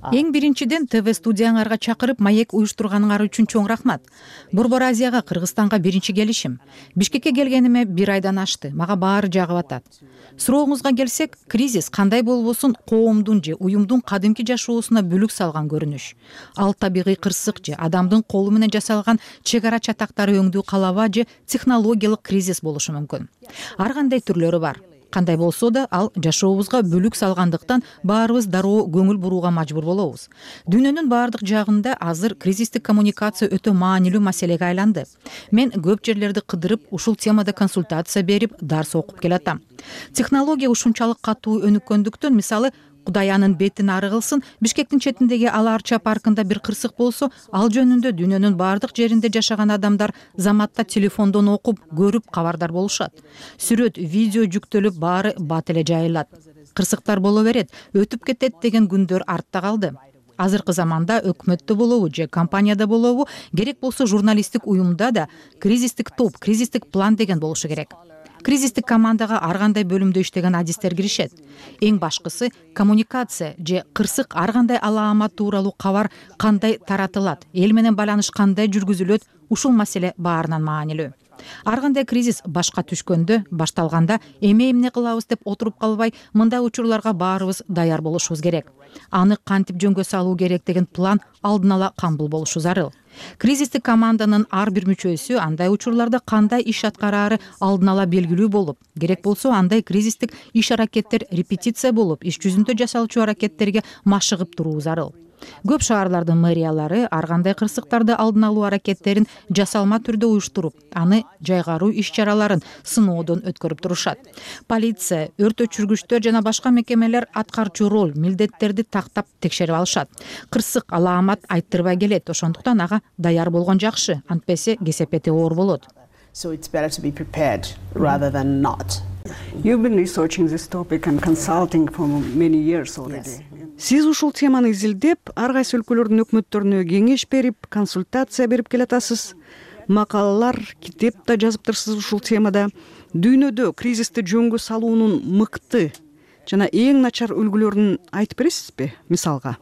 Эң биринчиден ТВ студияңарга чакырып маек уюштурганыңар үчүн чоң рахмат. Борбор Азияга, Кыргызстанга биринчи келишим. Бишкекке келгениме бир айдан ашты. Мага баары жагып атат. Сурооңузга келсек, кризис кандай болбосун коомдун же уюмдун кадимки жашоосуна бүлүк салган көрүнүш. Ал табигый кырсык же адамдын колу менен жасалган чек ара чатактары өңдүү калаба же технологиялык кризис болушу мүмкүн. Ар кандай түрлөрү бар. Кандай болсо да ал жашообузга бүлүк салгандыктан баарыбыз дароо көңүл бурууга мажбур болобуз. Дүйнөнүн баардык жагында азыр кризистик коммуникация өтө маанилүү маселеге айланды. Мен көп жерлерди кыдырып, ушул темада консультация берип, дарс окуп келатам. Технология ушунчалык катуу өнүккөндүктөн, мисалы, Кудай анын бетин ары кылсын, Бишкектин четиндеги Ала-Арча паркында бир кырсык болсо, ал жөнүндө дүйнөнүн бардык жеринде жашаган адамдар заматта телефондон окуп, көрүп кабардар болушат. Сүрөт, видео жүктөлүп, баары бат эле жайылат. Кырсыктар боло берет, өтүп кетет деген күндөр артта калды. Азыркы заманда өкмөттө болобу же компанияда болобу, керек болсо журналисттик уюмда да кризистик топ, кризистик план деген болушу керек. Кризистик командага ар кандай бөлүмдө иштеген адистер киришет. Эң башкысы коммуникация же кырсык ар кандай алаамат тууралуу кабар кандай таратылат, эл менен байланыш кандай жүргүзүлөт, ушул маселе баарынан маанилүү. Ар кандай кризис башка түшкөндө, башталганда эме эмне кылабыз деп отуруп калбай, мындай учурларга баарыбыз даяр болушубуз керек. Аны кантип жөнгө салуу керек деген план алдын ала камбул болушу зарыл. Кризистик команданын ар бир мүчөсү андай учурларда кандай иш аткараары алдын ала белгилүү болуп, керек болсо андай кризистик иш аракеттер репетиция болуп, иш жүзүндө жасалчу аракеттерге машыгып туруу зарыл. Көп шаарлардын мэриялары ар кандай кырсыктарды алдын алуу аракеттерин жасалма түрдө уюштуруп, аны жайгаруу иш-чараларын сыноодон өткөрүп турушат. Полиция, өрт өчүргүчтөр жана башка мекемелер аткарчу роль, милдеттерди тактап текшерип алышат. Кырсык алаамат айттырбай келет, ошондуктан ага даяр болгон жакшы, антпесе кесепети оор болот. So it's better to be prepared rather than not. You've been researching this topic and consulting for many years already. Сиз ушул теманы изилдеп, ар кайсы өлкөлөрдүн өкмөттөрүнө кеңеш берип, консультация берип келатасыз. Макалалар, китеп да жазыптырсыз ушул темада. Дүйнөдө кризисти жөнгө салуунун мыкты жана эң начар үлгүлөрүн айтып бересизби, мисалга?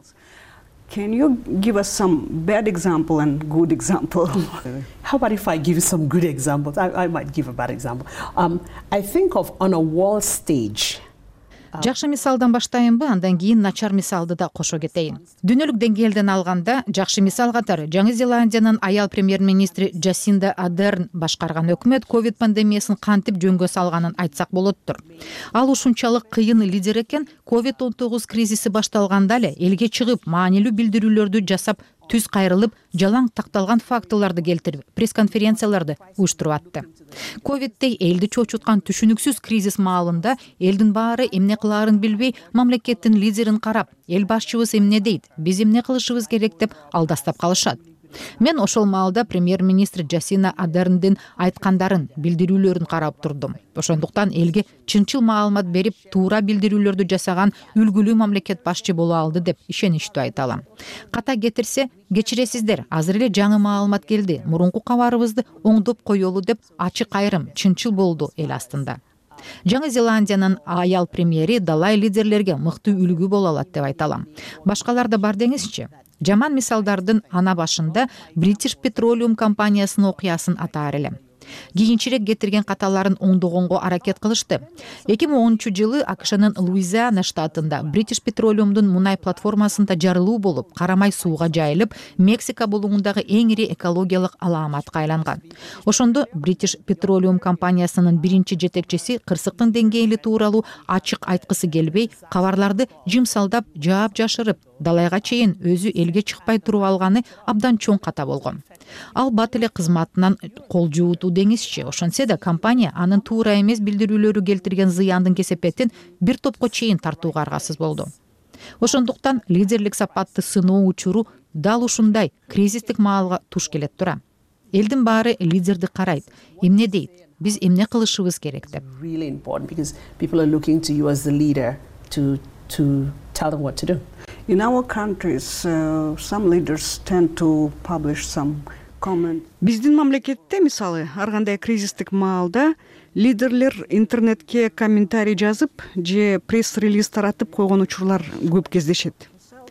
Can you give us some bad example and good example? How about if I give you some good examples? I, I might give a bad example. Um, I think of on a world stage. Жакшы мисалдан баштайынбы, андан кийин начар мисалды да кошо кетейин. Дүйнөлүк деңгээлден алганда, жакшы мисал катары Жаңы Зеландиянын аял премьер-министри Джасинда Адерн башкарган өкмөт ковид пандемиясын кантип жөнгө салганын айтсак болоттур. Ал ушунчалык кыйын лидер экен, ковид он тогуз кризиси башталганда эле элге чыгып, маанилүү билдирүүлөрдү жасап, түз кайрылып, жалаң такталган фактыларды келтирип, пресс-конференцияларды уюштуруп атты. Ковиддей элди чочуткан түшүнүксүз кризис маалында элдин баары эмне кылаарын билбей, мамлекеттин лидерин карап, эл башчыбыз эмне дейт, биз эмне кылышыбыз керек деп алдастап калышат. Мен ошол маалда премьер-министр Джасинда Адерндин айткандарын, билдирүүлөрүн карап турдум. Ошондуктан элге чынчыл маалымат берип, туура билдирүүлөрдү жасаган үлгүлүү мамлекет башчы боло алды деп ишеничтүү айта алам. Ката кетирсе, кечиресиздер, азыр эле жаңы маалымат келди. Мурунку кабарыбызды оңдоп коелу деп ачык айрым, чынчыл болду эл астында. Жаңы Зеландиянын аял премьери далай лидерлерге мыкты үлгү боло алат деп айта алам. Башкалар да бар деңизчи. Жаман мисалдардын ана башында British Petroleum компаниясынын окуясын атаар элем. Кийинчерээк кетирген каталарын оңдогонго аракет кылышты. эки миң онунчу жылы АКШнын Луизиана штатында British Petroleumдун мунай платформасында жарылуу болуп, карамай сууга жайылып, Мексика булугундагы эң ири экологиялык алааматка айланган. Ошондо British Petroleum компаниясынын биринчи жетекчиси кырсыктын деңгээли тууралуу ачык айткысы келбей, кабарларды жымсалдап, жаап жашырып, далайга чейин өзү элге чыкпай туруп алганы абдан чоң ката болгон. Ал бат эле кызматынан кол жуутуу деңизчи. Ошонсе да компания анын туура эмес билдирүүлөрү келтирген зыяндын кесепетин бир топко чейин тартууга аргасыз болду. Ошондуктан лидерлик сапатты сыноо учуру дал ушундай кризистик маалга туш келет тура. Элдин баары лидерди карайт, эмне дейт, биз эмне кылышыбыз керек деп. Really important because people are looking to you as the leader to to tell them what to do. In our countries, uh, some leaders tend to publish some comment. Биздин мамлекетте, мисалы, ар кандай кризистик маалда лидерлер интернетке комментарий жазып же пресс-релиз таратып койгон учурлар көп кездешет.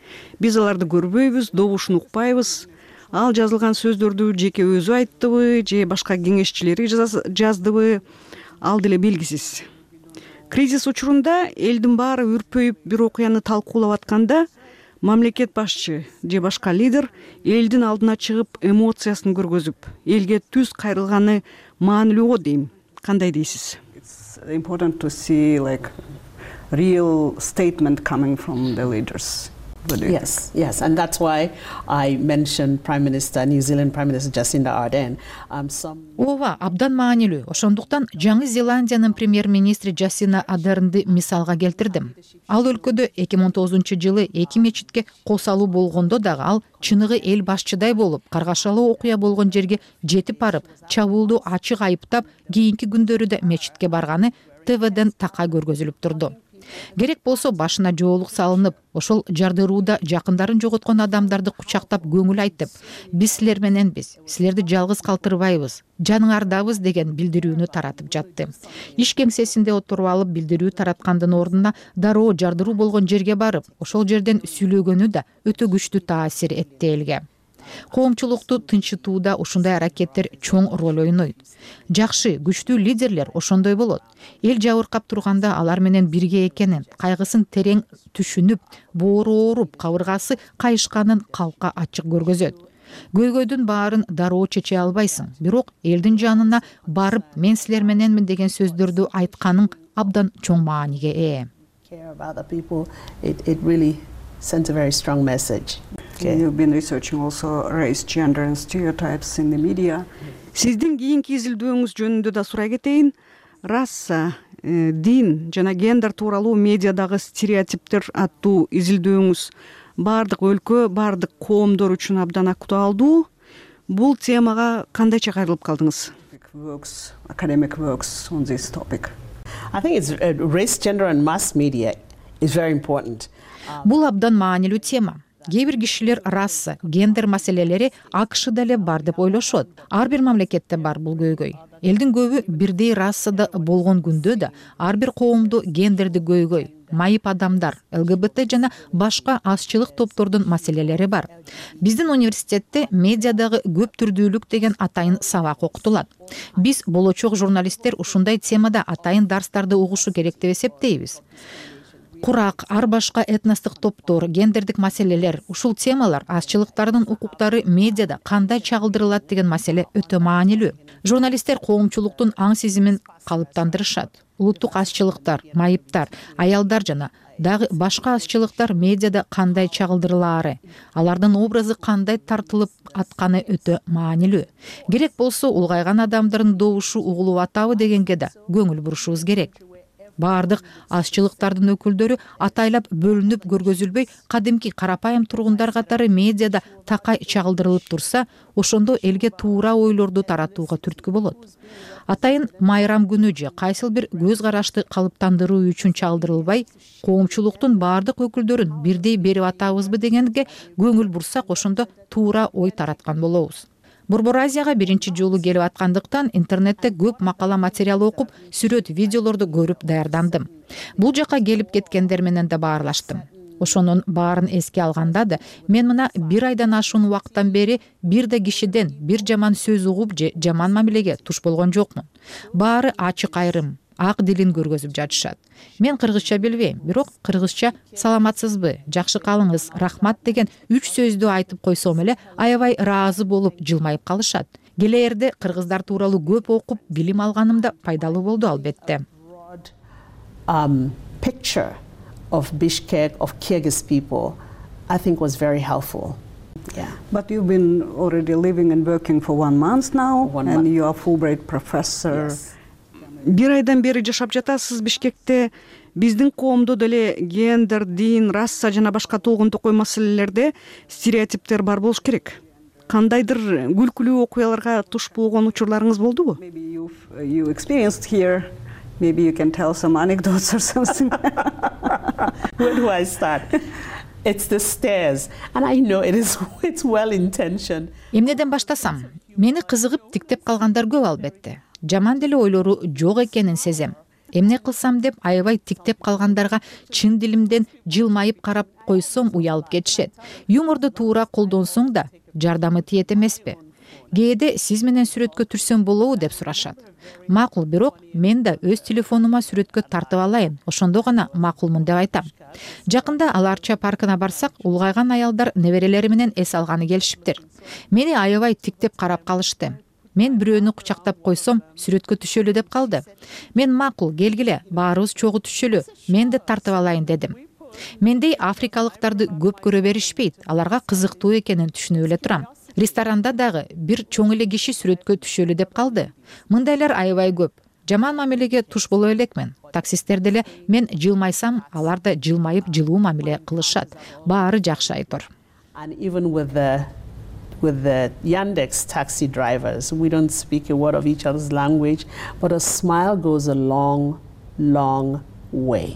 биз аларды көрбөйбүз, добушун укпайбыз. Ал жазылган сөздөрдү жеке өзү айттыбы же башка кеңешчилери жаздыбы, ал деле белгисиз. Кризис учурунда элдин баары үрпөйүп бир окуяны талкуулап атканда, мамлекет башчы же башка лидер элдин алдына чыгып эмоциясын көргөзүп, элге түз кайрылганы маанилүү го дейм. Кандай дейсиз? It's important to see like real statement coming from the leaders. Yes, yes, and that's why I mentioned Prime Minister, New Zealand Prime Minister Jacinda Ardern. Um, some... Ооба, абдан маанилүү. Ошондуктан Жаңы Зеландиянын премьер-министри Джасинда Ардернди мисалга келтирдим. Ал өлкөдө эки миң он тогузунчу жылы эки мечитке кол салуу болгондо дагы ал чыныгы эл башчыдай болуп, каргашалуу окуя болгон жерге жетип барып, чабуулду ачык айыптап, кийинки күндөрү да мечитке барганы Т Вден такай көргөзүлүп турду. Керек болсо башына жоолук салынып, ошол жардырууда жакындарын жоготкон адамдарды кучактап көңүл айтып, биз силер мененбиз, силерди жалгыз калтырбайбыз, жаныңардабыз деген билдирүүнү таратып жатты. Иш кеңсесинде отуруп алып билдирүү тараткандын ордуна дароо жардыруу болгон жерге барып, ошол жерден сүйлөгөнү да өтө күчтүү таасир этти элге. Коомчулукту тынчытууда ушундай аракеттер чоң роль ойнойт. Жакшы, күчтүү лидерлер ошондой болот. Эл жабыркап турганда алар менен бирге экенин, кайгысын терең түшүнүп, боору ооруп, кабыргасы кайышканын калкка ачык көргөзөт. Көйгөйдүн баарын дароо чече албайсың, бирок элдин жанына барып, мен силер мененмин деген сөздөрдү айтканың абдан чоң мааниге ээ. Sends a very strong message. Okay. You've been researching also race, gender and stereotypes in the media. Сиздин кийинки изилдөөңүз жөнүндө да сурай кетейин. Раса, дин жана гендер тууралуу медиадагы стереотиптер аттуу изилдөөңүз бардык өлкө, бардык коомдор үчүн абдан актуалдуу. Бул темага кандайча кайрылып калдыңыз? Works, academic works on this topic. I think it's uh, race, gender and mass media is very important. Бул абдан маанилүү тема. Кээ бир кишилер раса, гендер маселелери АКШда эле бар деп ойлошот. Ар бир мамлекетте бар бул көйгөй. Элдин көбү бирдей расада болгон күндө да ар бир коомдо гендерди көйгөй, майып адамдар, Л Г Б Т жана башка азчылык топтордун маселелери бар. Биздин университетте медиадагы көп түрдүүлүк деген атайын сабак окутулат. Биз болочок журналисттер ушундай темада атайын дарстарды угушу керек деп эсептейбиз. Курак, ар башка этностук топтор, гендердик маселелер, ушул темалар, азчылыктардын укуктары медиада кандай чагылдырылат деген маселе өтө маанилүү. Журналисттер коомчулуктун аң сезимин калыптандырышат. Улуттук азчылыктар, майыптар, аялдар жана дагы башка азчылыктар медиада кандай чагылдырылаары, алардын образы кандай тартылып атканы өтө маанилүү. Керек болсо улгайган адамдардын добушу угулуп атабы дегенге да көңүл бурушубуз керек. Бардык азчылыктардын өкүлдөрү атайлап бөлүнүп көргөзүлбөй, кадимки карапайым тургундар катары медиада такай чагылдырылып турса, ошондо элге туура ойлорду таратууга түрткү болот. Атайын майрам күнү же кайсыл бир көз карашты калыптандыруу үчүн чагылдырылбай, коомчулуктун бардык өкүлдөрүн бирдей берип атабызбы дегенге көңүл бурсак, ошондо туура ой тараткан болобуз. Борбор Азияга биринчи жолу келип аткандыктан интернетте көп макала материал окуп, сүрөт, видеолорду көрүп даярдандым. Бул жака келип кеткендер менен да баарлаштым. Ошонун баарын эске алганда да, мен мына бир айдан ашуун убакыттан бери бир да кишиден бир жаман сөз угуп же жаман мамилеге туш болгон жокмун. Баары ачык айрым, ак дилин көргөзүп жатышат. Мен кыргызча билбейм, бирок кыргызча саламатсызбы, жакшы калыңыз, рахмат деген үч сөздү айтып койсом эле аябай ыраазы болуп жылмайып калышат. Келээрде кыргыздар тууралуу көп окуп, билим алганым да пайдалуу болду албетте. Um, picture of Bishkek, of Kyrgyz people, I think was very helpful. Yeah. But you've been already living and working for one month now, one and month. you are Fulbright professor. Yes. Бир айдан бери жашап жатасыз Бишкекте. Биздин коомдо деле гендер, дин, раса жана башка толгун токой маселелерде стереотиптер бар болуш керек. Кандайдыр күлкүлүү окуяларга туш болгон учурларыңыз болдубу? Maybe you've uh, you experienced here. Maybe you can tell some anecdotes or something. Where do I start? It's the stairs, and I know it is it's well intentioned. Эмнеден баштасам? Мени кызыгып тиктеп калгандар көп албетте. Жаман деле ойлору жок экенин сезем. эмне кылсам деп аябай тиктеп калгандарга чын дилимден жылмайып карап койсом уялып кетишет. Юморду туура колдонсоң да жардамы тиет эмеспи? Кээде сиз менен сүрөткө түшсөм болобу деп сурашат. Макул, бирок мен да өз телефонума сүрөткө тартып алайын, ошондо гана макулмун деп айтам. Жакында Аларча паркына барсак, улгайган аялдар неберелери менен эс алганы келишиптир. Мени аябай тиктеп карап калышты. Мен бирөөнү кучактап койсом, сүрөткө түшөлү деп калды. Мен макул, келгиле, баарыбыз чогуу түшөлү, мен да тартып алайын дедим. Мендей африкалыктарды көп көрө беришпейт, аларга кызыктуу экенин түшүнүп эле турам. Ресторанда дагы бир чоң эле киши сүрөткө түшөлү деп калды. Мындайлар аябай көп. Жаман мамилеге туш боло элекмин. Таксистер деле мен жылмайсам, алар да жылмайып жылуу мамиле кылышат. Баары жакшы айтор. And even with the with the Yandex taxi drivers, we don't speak a word of each other's language, but a smile goes a long, long way.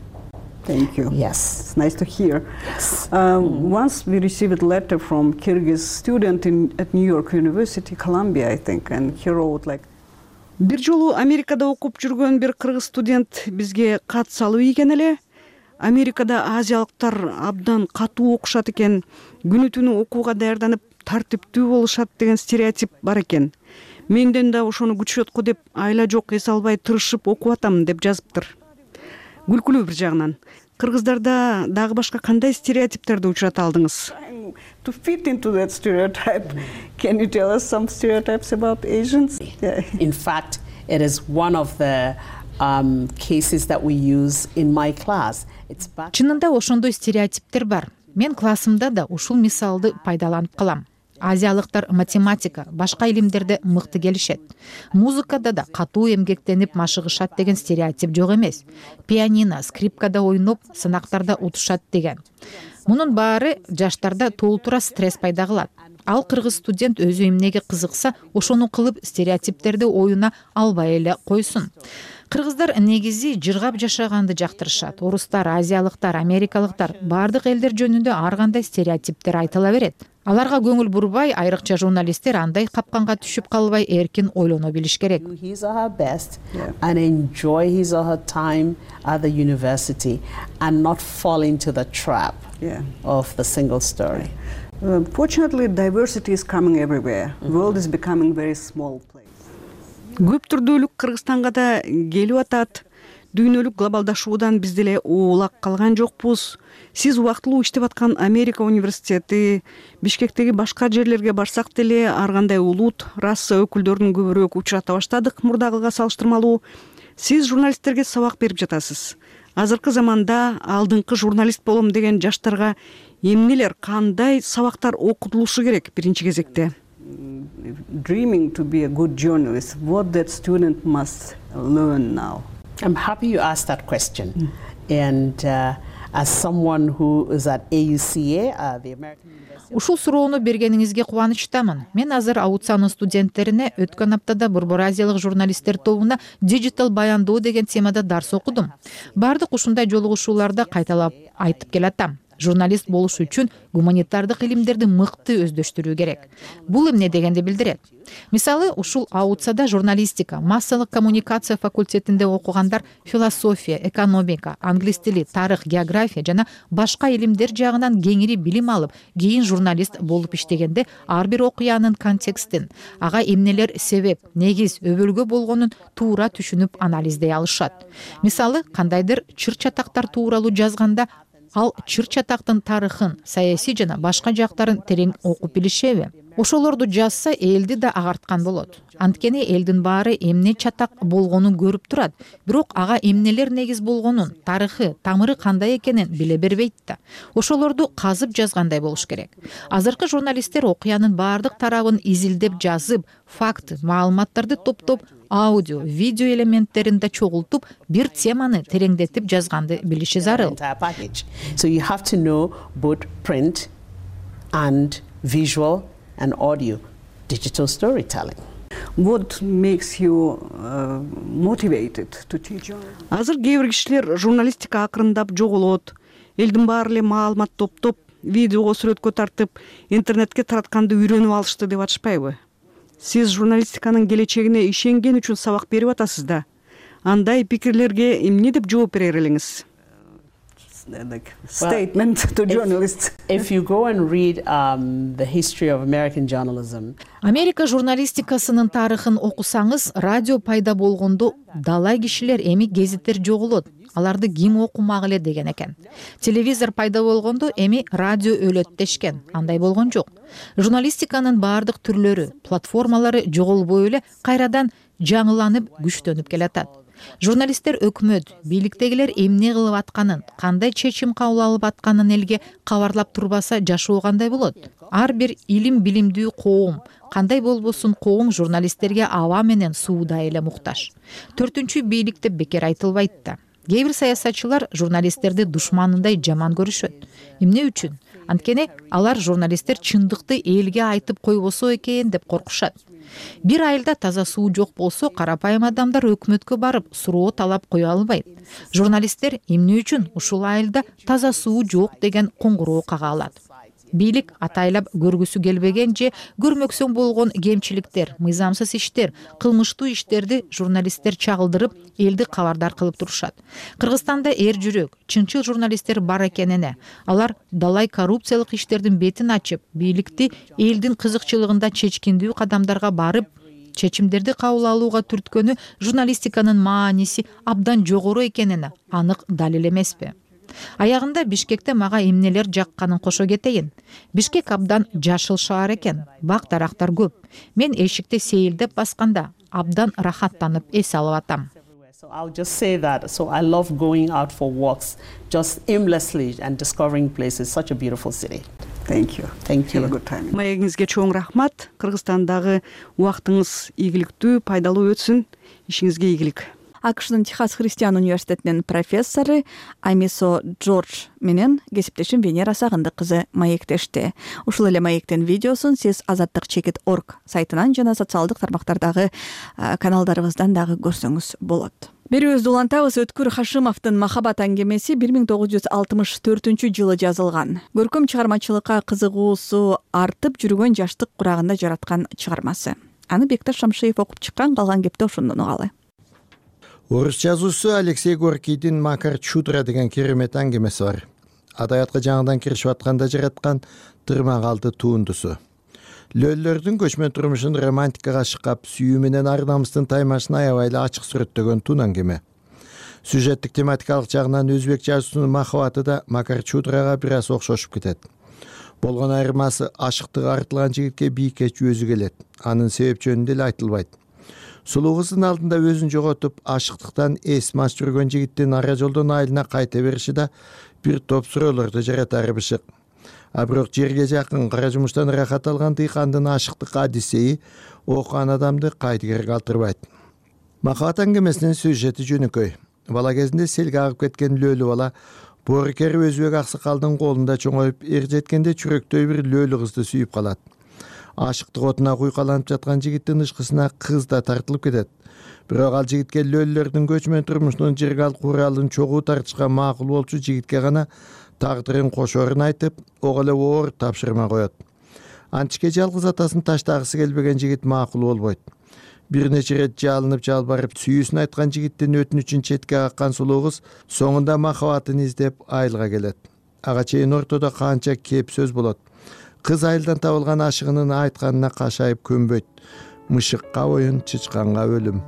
Thank you. Yes. It's nice to hear. Yes. Um, mm. Once we received a letter from Kyrgyz student in, at New York University, Columbia, I think, and he wrote like, бир жолу Америкада окуп жүргөн бир кыргыз студент бизге кат салып ийген эле. Америкада азиялыктар абдан катуу окушат экен, күнү түнү окууга даярданып тартиптүү болушат деген стереотип бар экен. Менден да ошону күчөт го деп айла жок эс албай тырышып окуп атам деп жазыптыр. Күлкүлүү бир жагынан. Кыргыздарда дагы башка кандай стереотиптерди учурата алдыңыз? To fit into that stereotype, can you tell us some stereotypes about Asians? In fact, it is one of the um, cases that we use in my class. It's back... Чынында ошондой стереотиптер бар. Мен классымда да ушул мисалды пайдаланып калам. Азиялыктар математика, башка илимдерде мыкты келишет. Музыкада да катуу эмгектенип машыгышат деген стереотип жок эмес. Пианино, скрипкада ойноп, сынактарда утушат деген. Мунун баары жаштарда толтура стресс пайда кылат. Ал кыргыз студент өзү эмнеге кызыкса, ошону кылып стереотиптерди оюна албай эле койсун. Кыргыздар негизи жыргап жашаганды жактырышат. Орустар, азиялыктар, америкалыктар бардык элдер жөнүндө ар кандай стереотиптер айтыла берет. Аларга көңүл бурбай, айрыкча журналисттер андай капканга түшүп калбай эркин ойлоно билиш керек. His or her best and enjoy his or her time at the university and not fall into the trap yeah. of the single story. Uh, fortunately, diversity is coming everywhere. The mm-hmm. world is becoming very small place. Көп түрдүүлүк Кыргызстанга да келип атат. Дүйнөлүк глобалдашуудан биз деле оолак калган жокпуз. Сиз убактылуу иштеп аткан Америка университети, Бишкектеги башка жерлерге барсак деле ар кандай улут, раса өкүлдөрүн көбүрөөк учурата баштадык мурдагыга салыштырмалуу. Сиз журналисттерге сабак берип жатасыз. Азыркы заманда алдыңкы журналист болом деген жаштарга эмнелер, кандай сабактар окутулушу керек биринчи кезекте? Dreaming to be a good journalist, what that student must learn now? I'm happy you asked that question. Mm. And uh, as someone who is at A U C A, uh, the American University... Ушул суроону бергениңизге кубанычтамын. Мен азыр Аутсанын студенттерине өткөн аптада Борбор Азиялык журналисттер тобуна диджитал баяндоо деген темада дарс окудум. Бардык ушундай жолугушууларда кайталап айтып келатам. Журналист болуш үчүн гуманитардык илимдерди мыкты өздөштүрүү керек. Бул эмне дегенди билдирет. Мисалы, ушул Аутсада журналистика, массалык коммуникация факультетинде окугандар философия, экономика, англис тили, тарых, география жана башка илимдер жагынан кеңири билим алып, кийин журналист болуп иштегенде ар бир окуянын контекстин, ага эмнелер себеп, негиз, өбөлгө болгонун туура түшүнүп анализдей алышат. Мисалы, кандайдыр чыр чатактар тууралуу жазганда ал чыр чатактын тарыхын, саясий жана башка жактарын терең окуп билишеби? Ошолорду жазса элди да агарткан болот. Анткени элдин баары эмне чатак болгонун көрүп турат, бирок ага эмнелер негиз болгонун, тарыхы, тамыры кандай экенин биле бербейт да. Ошолорду казып жазгандай болуш керек. Азыркы журналисттер окуянын баардык тарабын изилдеп жазып, факт, маалыматтарды топтоп, аудио, видео элементтерин да чогултуп, бир теманы тереңдетип жазганды билиши зарыл. So you have to know both print and visual and audio digital storytelling. What makes you uh, motivated to teach? Азыр кээ бир кишилер журналистика акырындап жоголот. Элдин баары эле маалымат топтоп, видеого сүрөткө тартып, интернетке таратканды үйрөнүп алышты деп атышпайбы? Сиз журналистиканын келечегине ишенген үчүн сабак берип атасыз да. андай пикирлерге эмне деп жооп берер элеңиз? Statement to journalists. If you go and read um, the history of American journalism, Америка журналистикасынын тарыхын окусаңыз, радио пайда болгондо далай кишилер эми гезиттер жоголот. Аларды ким окумак эле деген экен. Телевизор пайда болгондо эми радио өлөт дешкен. Андай болгон жок. Журналистиканын баардык түрлөрү, платформалары жоголбой эле кайрадан жаңыланып, күчтөнүп келатат. Журналисттер өкмөт, бийликтегилер эмне кылып атканын, кандай чечим кабыл алып атканын элге кабарлап турбаса жашоо кандай болот? Ар бир илим билимдүү коом, кандай болбосун коом журналисттерге аба менен сууда эле муктаж. Төртүнчү бийликте бекер айтылбайт да. Кээ бир саясатчылар журналисттерди душманындай жаман көрүшөт. Эмне үчүн? Анткени алар журналисттер чындыкты элге айтып койбосо экен деп коркушат. Бир айылда таза суу жок болсо, карапайым адамдар өкмөткө барып суроо талап кое албайт. Журналисттер эмне үчүн ушул айылда таза суу жок деген коңгуроо кага алат. Бийлик атайлап көргүсү келбеген же көрмөксөң болгон кемчиликтер, мыйзамсыз иштер, кылмыштуу иштерди журналисттер чагылдырып, элди кабардар кылып турушат. Кыргызстанда эр жүрөк, чынчыл журналисттер бар экенине, алар далай коррупциялык иштердин бетин ачып, бийликти элдин кызыкчылыгында чечкиндүү кадамдарга барып, чечимдерди кабыл алууга түрткөнү журналистиканын мааниси абдан жогору экенине анык далил эмеспи? Аягында Бишкекте мага эмнелер жакканын кошо кетейин. Бишкек абдан жашыл шаар экен, бак дарактар көп. Мен эшикти сейилдеп басканда абдан рахаттанып эс алып атам. So I'll just say that. So I love going out for walks, just aimlessly and discovering places. Such a beautiful city. Thank you. Thank you. Have a good time. Маегиңизге чоң рахмат. Кыргызстандагы убактыңыз ийгиликтүү, пайдалуу өтсүн. Ишиңизге ийгилик. акшнын Техас Христиан университетинин профессору Амисо Джордж менен кесиптешим Венера Сагындык кызы маектешти. Ушул эле маектин видеосун сиз азаттык чекит точка орг сайтынан жана социалдык тармактардагы каналдарыбыздан дагы көрсөңүз болот. Берүүбүздү улантабыз. Өткүр Хашимовдун Махабат аңгемеси бир миң тогуз жүз алтымыш төртүнчү жылы жазылган. Көркөм чыгармачылыкка кызыгуусу артып жүргөн жаштык курагында жараткан чыгармасы. Аны Бекташ Шамшиев окуп чыккан, калган кепти ошондон угалы. Орус жазуусу Алексей Горкийдин Макар Чудра деген керемет аңгемеси бар. Адаятка жаңыдан киришип атканда жараткан тырмагалды туындусу. Лөллөрдүн көчмөн турмушун романтикага шыкап, сүйүү менен ар намыстын таймашын аябай ачык сүрөттөгөн тун аңгеме. Сюжеттик тематикалык жагынан өзбек жазуусунун махабаты да Макар Чудрага бир аз окшошуп кетет. Болгон айырмасы ашыктыгы артылган жигитке бийикке өзү келет. Анын себеп жөнүндө эле айтылбайт. Сулуу кыздын алдында өзүн жоготуп, ашыктыктан эс мас жүргөн жигиттин ара жолдон айылына кайта бериши да бир топ суроолорду жаратары бышык. А бирок жерге жакын кара жумуштан рахат алган дыйкандын ашыктык адисеи окуган адамды кайдыгер калтырбайт. Махабат аңгемесинин сюжети жөнөкөй. Бала кезинде селге агып кеткен лөлү бала боорукер өзбек аксакалдын колунда чоңоюп, эр жеткенде чүрөктөй бир лөлү кызды сүйүп калат. Ашыктык отуна куйкаланып жаткан жигиттин ышкысына кыз да тартылып кетет. Бирок ал жигитке лөлүлөрдүн көчмөн турмушунун жергал куралын чогуу тартышка макул болчу жигитке гана тагдырын кошоорун айтып, ого эле оор тапшырма коет. Античке жалгыз атасын таштагысы келбеген жигит макул болбойт. Бир нече ирет жалынып жалбарып сүйүүсүн айткан жигиттин өтүнүчүн четке каккан сулуу кыз соңунда махабатын издеп айылга келет. Ага чейин ортодо канча кеп сөз болот. Кыз айылдан табылган ашыгынын айтканына кашайып көнбөйт. Мышыкка оюн, чычканга өлүм.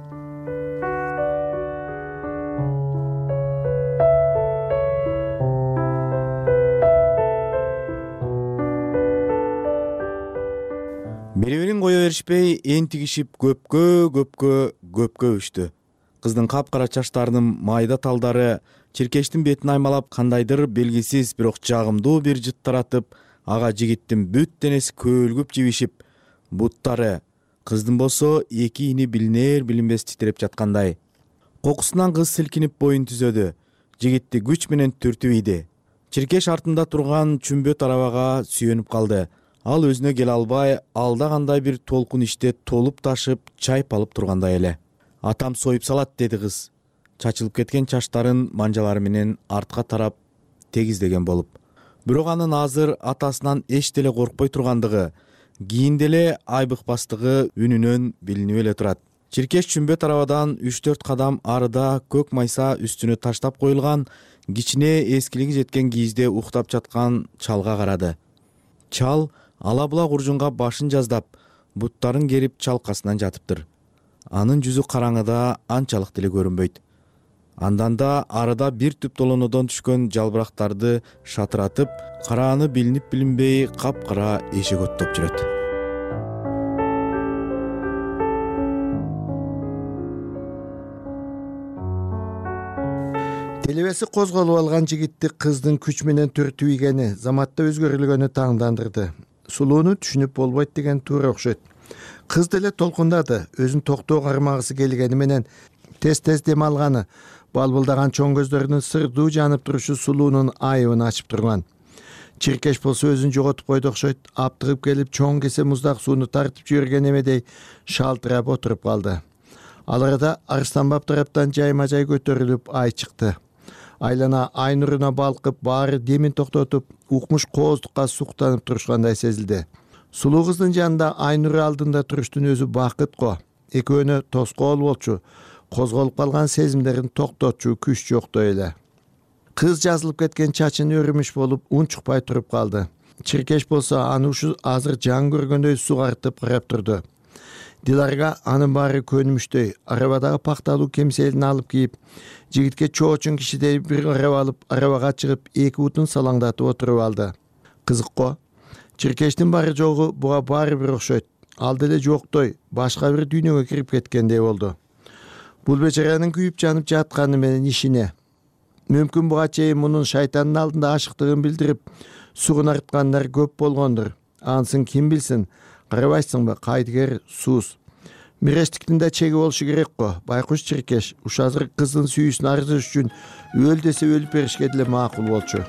Бири-бирин кое беришпей энтигишип көпкө көпкө көпкө өчтү. Кыздын капкара чачтарынын майда талдары чиркештин бетин аймалап кандайдыр белгисиз, бирок жагымдуу бир жыт таратып, ага жигиттин бүт денеси көөлгүп жибишип, буттары, кыздын болсо эки ини билинер билинбес титиреп жаткандай. Кокусунан кыз силкинип боюн түзөдү. Жигитти күч менен түртүп ийди. Чиркеш артында турган чүмбөт арабага сүйөнүп калды. Ал өзүнө келе албай, алда кандай бир толкун иште толуп ташып, чайып алып тургандай эле. Атам союп салат, деди кыз. Чачылып кеткен чачтарын манжалары менен артка тарап тегиздеген болуп. Бирок анын азыр атасынан эч деле коркпой тургандыгы, кийинде эле айбыкпастыгы үнүнөн билинип эле турат. Чиркеш Чүмбөт арабадан үч төрт кадам арыда көк майса үстүнө таштап коюлган кичине эскилиги жеткен кийизде уктап жаткан чалга карады. Чал ала-була куржунга башын жаздап, буттарын керип чалкасынан жатыптыр. Анын жүзү караңгыда анчалык деле көрүнбөйт. Андан да арыда бир түп долонодон түшкөн жалбырактарды шатыратып, карааны билинип билинбей капкара эшек оттоп жүрөт. Делебеси козголуп алган жигитти кыздын күч менен түртүп ийгени, заматта өзгөрүлгөнү таңдандырды. Сулууну түшүнүп болбойт деген туура окшойт. Кыз деле толкундады, өзүн токтоо кармагысы келгени менен тез-тез дем алганы, балбылдаган чоң көздөрүнүн сырдуу жанып турушу сулуунун айыбын ачып турган. Чиркеш болсо өзүн жоготуп койду окшойт, аптыгып келип чоң кесе муздак сууну тартып жиберген эмедей шалтырап отуруп калды. Ал арада Арыстанбап тараптан жайма-жай көтөрүлүп ай чыкты. Айлана ай нуруна балкып, баары демин токтотуп, укмуш кооздукка суктанып турушкандай сезилди. Сулуу кыздын жанында ай нуру алдында туруштун өзү бакыт го. Экөөнө тоскоол болчу, козголуп калган сезимдерин токтотчу күч жоктой эле. Кыз жазылып кеткен чачын өрүмүш болуп унчукпай туруп калды. Чиркеш болсо аны ушу азыр жан көргөндөй сугартып карап турду. Диларга анын баары көнүмүштөй, арабадагы пакталуу кемселин алып кийип, жигитке чоочун кишидей бир араба алып, арабага чыгып, эки бутун салаңдатып отуруп алды. Кызык го. Чиркештин баары жогу буга баары бир окшойт. Ал деле жоктой, башка бир дүйнөгө кирип кеткендей болду. Бул бечаранын күйүп жанып жатканы менен ишине. Мүмкүн буга чейин мунун шайтандын алдында ашыктыгын билдирип, сугунарткандар көп болгондур. Ансын ким билсин? Карабайсыңбы, кайдыгер суус. Мирештиктин да чеги болушу керек го. Байкуш Чиркеш, уш азыр кыздын сүйүүсүн арзыш үчүн өл десе өлүп беришке деле макул болчу.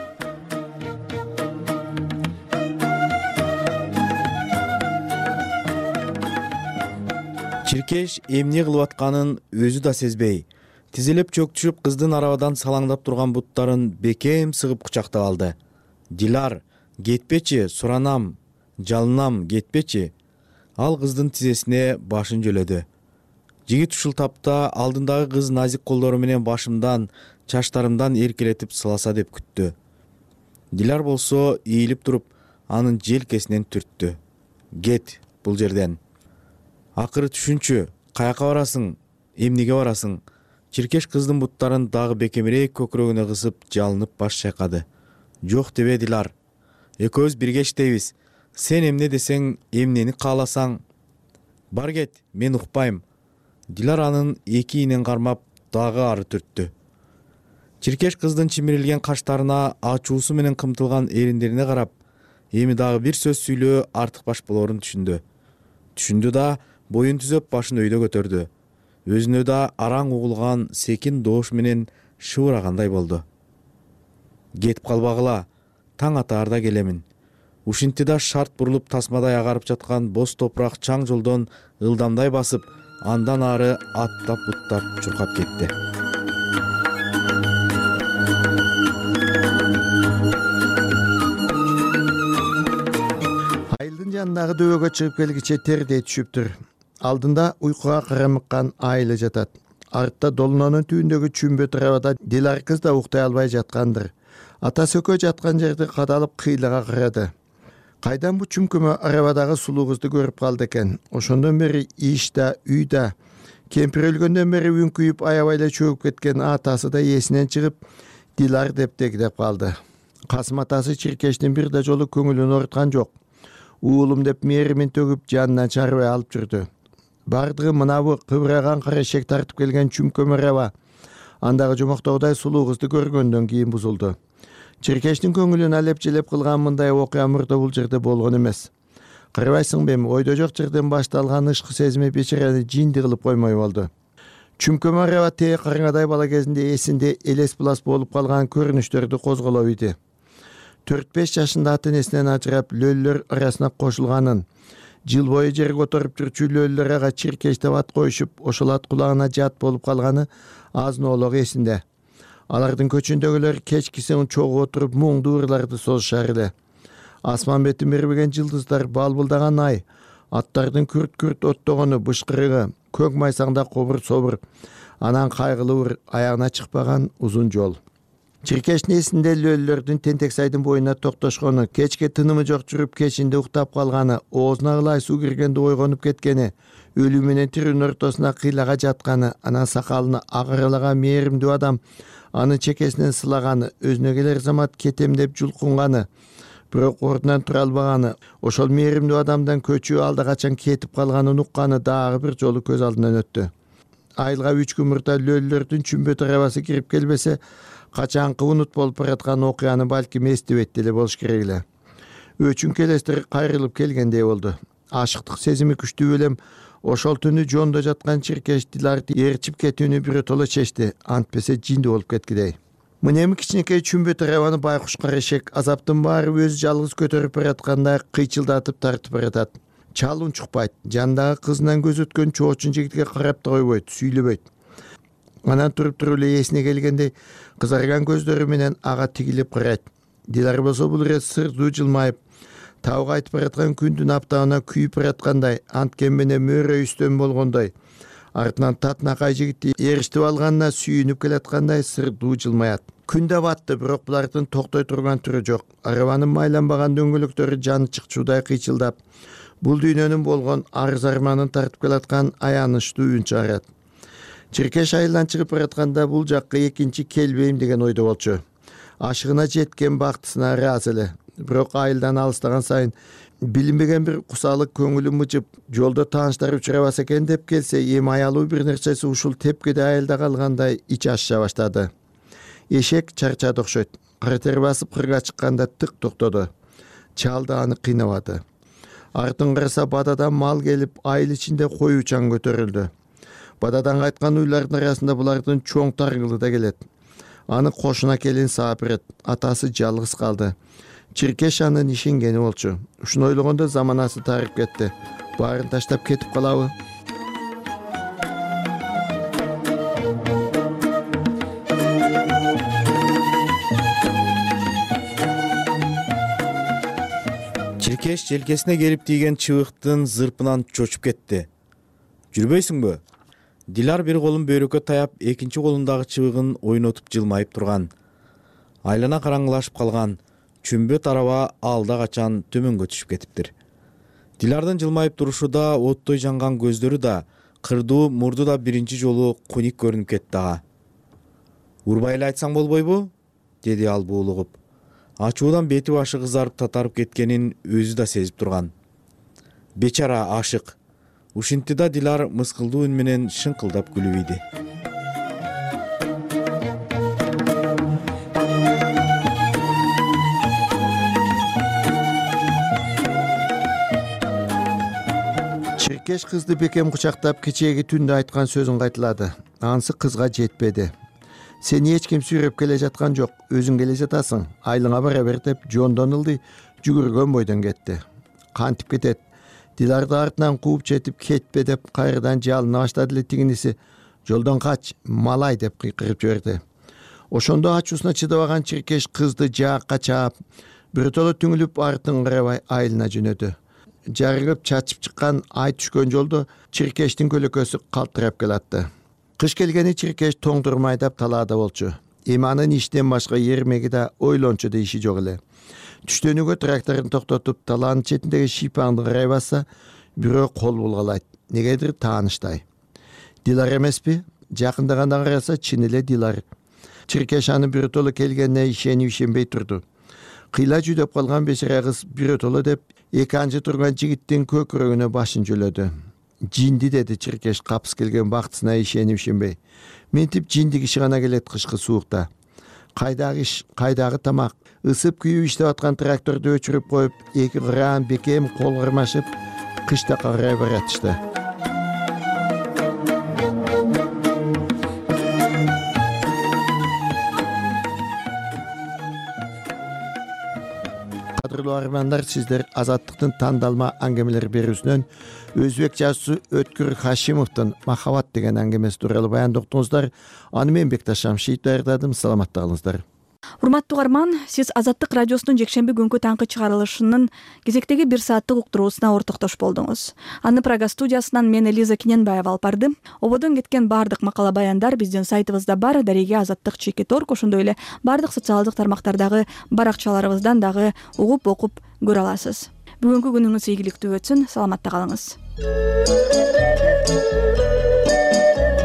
Чиркеш эмне кылып атканын өзү да сезбей, тизелеп чөкчүп кыздын арабадан салаңдап турган буттарын бекем сыгып кучактап алды. Дилар, кетпечи, суранам, жалынам, кетпечи. Ал кыздын тизесине башын жөлөдү. Жигит ушул тапта алдындагы кыз назик колдору менен башымдан, чачтарымдан эркелетип сыласа деп күттү. Дилар болсо ийилип туруп, анын желкесинен түрттү. Кет бул жерден. Акыры түшүнчү, каяка барасың, эмнеге барасың? Чиркеш кыздын буттарын дагы бекемирээк көкүрөгүнө кысып, жалынып баш чайкады. Жок дебе Дилар. Экөөбүз бирге иштейбиз. Сен эмне десең, эмнени кааласаң. Бар кет, мен укпайм. Дилар анын эки ийинен кармап, дагы ары түрттү. Чиркеш кыздын чимирилген каштарына, ачуусу менен кымтылган эриндерине карап, эми дагы бир сөз сүйлөө артыкпаш болорун түшүндү. Түшүндү да боюн түзөп башын өйдө көтөрдү. Өзүнө да араң угулган секин доош менен шыбырагандай болду. Кетип калбагыла, таң атаарда келемин. Ушинти да шарт бурулуп тасмадай агарып жаткан боз топурак чаң жолдон ылдамдай басып, андан ары аттап буттап чуркап кетти. Айылдын жанындагы дөбөгө чыгып келгиче тердей түшүптүр. Алдында уйкуга карамыккан айылы жатат. Артта долунонун түбүндөгү Чүмбөт арабада Дилар кыз да уктай албай жаткандыр. Ата сөкө жаткан жерди кадалып кыйлага карады. Кайдан бу чүмкөмө арабадагы сулуу кызды көрүп калды экен. Ошондон бери иш да, үй да, кемпир өлгөндөн бери үңкүйүп аябай эле чөгүп кеткен атасы да эсинен чыгып, Дилар деп дегдеп калды. Касым атасы Чиркештин бир да жолу көңүлүн оруткан жок. Уулум деп мээримин төгүп, жанынан чарбай алып жүрдү. Бардыгы мынабы кыбыраган кара эшек тартып келген чүмкөмө араба. Андагы жомоктогудай сулуу кызды көргөндөн кийин бузулду. Чиркештин көңүлүн алеп-желеп кылган мындай окуя мурда бул жерде болгон эмес. Карабайсыңбы, эми ойдо жок жерден башталган ышкы сезими бечараны жинди кылып коймой болду. Чүмкөмө араба тээ караңадай бала кезинде эсинде элес-булас болуп калган көрүнүштөрдү козголоп ийди. төрт беш жашында ата энесинен ажырап, лөлдөр арасына кошулганын, жыл бою жер которуп жүрчү лөлдөр ага Чиркеш деп ат коюшуп, ошол ат кулагына жат болуп калганы азын-оолок эсинде. Алардын көчүндөгүлөр кечкисин чогуу отуруп муңдуу ырларды созушар эле. Асман бетин бербеген жылдыздар, балбылдаган ай, аттардын күрт-күрт оттогону, бышкырыгы, көк майсаңда кобур собур, анан кайгылуу аягына чыкпаган узун жол. Чиркештин эсинде лөлөлөрдүн тентек сайдын боюна токтошкону, кечке тынымы жок жүрүп кечинде уктап калганы, оозуна ылай суу киргенде ойгонуп кеткени, өлүү менен тирүүнүн ортосуна кыйлага жатканы, анан сакалын агарылаган мээримдүү адам аны чекесинен сылаганы, өзүнө келер замат кетем деп жулкунганы, бирок ордунан тура албаганы, ошол мээримдүү адамдан көчүү алда качан кетип калганын укканы дагы бир жолу көз алдынан өттү. Айылга үч күн мурда лөлөлөрдүн чүмбө тарабасы кирип келбесе, качанкы унут болуп бараткан окуяны балким эстебейт деле болуш керек эле. Өчүн келестер кайрылып келгендей болду. Ашыктык сезими күчтүү элем ошол түнү жондо жаткан Чиркеш Диларды ээрчип кетүүнү биротоло чечти, антпесе жиндүү болуп кеткидей. Мына эми кичинекей чүмбө тарабаны байкуш кара эшек азаптын баары өзү жалгыз көтөрүп бараткандай кыйчылдатып тартып баратат. Чал унчукпайт, жандагы кызынан көз өткөн чоочун жигитке карап да койбойт, сүйлөбөйт. Анан туруп туруп эле эсине келгендей кызарган көздөрү менен ага тигилип карайт. Дилар болсо бул ирет сырдуу жылмайып, тауга айтып бараткан күндүн аптабына күйүп бараткандай, анткен менен мөөрө үстөн болгондой, артынан татынакай жигитти ээрчитип алганына сүйүнүп келаткандай сырдуу жылмаят. Күн да батты, бирок булардын токтой турган түрү жок. Арабанын майланбаган дөңгөлөктөрү жаны чыкчуудай кыйчылдап, бул дүйнөнүн болгон арыз арманын тартып келаткан аянычтуу үн чыгарат. Чиркеш айылдан чыгып баратканда бул жакка экинчи келбейм деген ойдо болчу. Ашыгына жеткен бактысына ыраазы эле. Бирок айылдан алыстаган сайын билинбеген бир кусалык көңүлү мыжып, жолдо тааныштар учурабаса экен деп келсе, эми аялуу бир нерсеси ушул тепкиде айылда калгандай ичи ачыша баштады. Эшек чарчады окшойт. Кара тер басып кырга чыкканда тык токтоду. Чал да аны кыйнабады. Артын караса бададан мал келип, айыл ичинде кою чаң көтөрүлдү. Бададан кайткан уйлардын арасында булардын чоң таргылы да келет. Аны кошуна келин Сапирет, атасы жалгыз калды. Чиркеш анын ишенгени болчу. Ушуну ойлогондо заманасы тарып кетти. Баарын таштап кетип калабы? Чиркеш желкесине келип тийген чыбыктын зырпынан чочуп кетти. Жүрбөйсүңбү? Дилар бир колун бөйрөккө таяп, экинчи колундагы чыбыгын ойнотуп жылмайып турган. Айлана караңгылашып калган, чүмбө тараба алда качан төмөнгө түшүп кетиптир. Дилардын жылмайып турушу да, оттой жанган көздөрү да, кырдуу мурду да биринчи жолу куник көрүнүп кетти ага. Урбай эле айтсаң болбойбу? Деди ал буулугуп. Ачуудан бети башы кызарып татарып кеткенин өзү да сезип турган. Бечара ашык. Ушинти да Дилар мыскылдуу үн менен шыңкылдап күлүп ийди. Чиркеш кызды бекем кучактап кечээги түндө айткан сөзүн кайталады. Ансы кызга жетпеди. Сени эч ким сүйрөп келе жаткан жок, өзүң келе жатасың. Айылыңа бара бер деп жондон ылды, жүгүргөн бойдон кетти. Кантип кетет? Диларды артынан кууп жетип кетпе деп кайрадан жалына баштады эле тигиниси. Жолдон кач, малай деп кыйкырып жиберди. Ошондо ачуусуна чыдабаган Чиркеш кызды жаакка чаап, биротоло түңүлүп артын карабай айылына жөнөдү. Жарыгып чачып чыккан ай түшкөн жолдо Чиркештин көлөкөсү калтырап келатты. Кыш келгени Чиркеш тоңдурмай деп талаада болчу. Эми анын иштен башка эрмеги да, ойлончу да иши жок эле. Түштөнүүгө тракторун токтотуп, талаанын четиндеги шийпаңды карай басса, бирөө кол булгалайт. Негедир тааныштай. Дилар эмеспи? Жакындаганда караса чын эле Дилар. Чиркеш аны биротоло келгенине ишенип ишенбей турду. Кыйла жүдөп калган бечара кыз биротоло деп эки анжы турган жигиттин көкүрөгүнө башын жөлөдү. Жинди деди Чиркеш капыс келген бактысына ишенип ишенбей. Ментип жинди киши гана келет кышкы суукта. Кайдагы иш, кайдагы тамак? Isып күйүп иштеп аткан тракторду өчүрүп коюп, эки кыран бекем кол кармашып, кышта карай баратышты. Кадырлуу армандар, сиздер Азаттыктын тандалма аңгемелер берүүсүнөн өзбек жазуучусу Өткүр Хашимовдун Махаббат деген аңгемеси тууралуу баяндоктуңуздар. Аны мен Бекташ Шамшиев даярдадым. Саламатта калыңыздар. урматтуу угарман, сиз Азаттык радиосунун жекшемби күнкү таңкы чыгарылышынын кезектеги бир сааттык уктуруусуна ортоктош болдуңуз. Аны Прага студиясынан мен Элиза Киненбаева алып барды. Ободон кеткен бардык макала баяндар биздин сайтыбызда бар. Дареге Азаттык чекит орг, ошондой эле бардык социалдык тармактардагы баракчаларыбыздан дагы угуп окуп көрө аласыз. Бүгүнкү күнүңүз ийгиликтүү өтсүн. Саламатта калыңыз.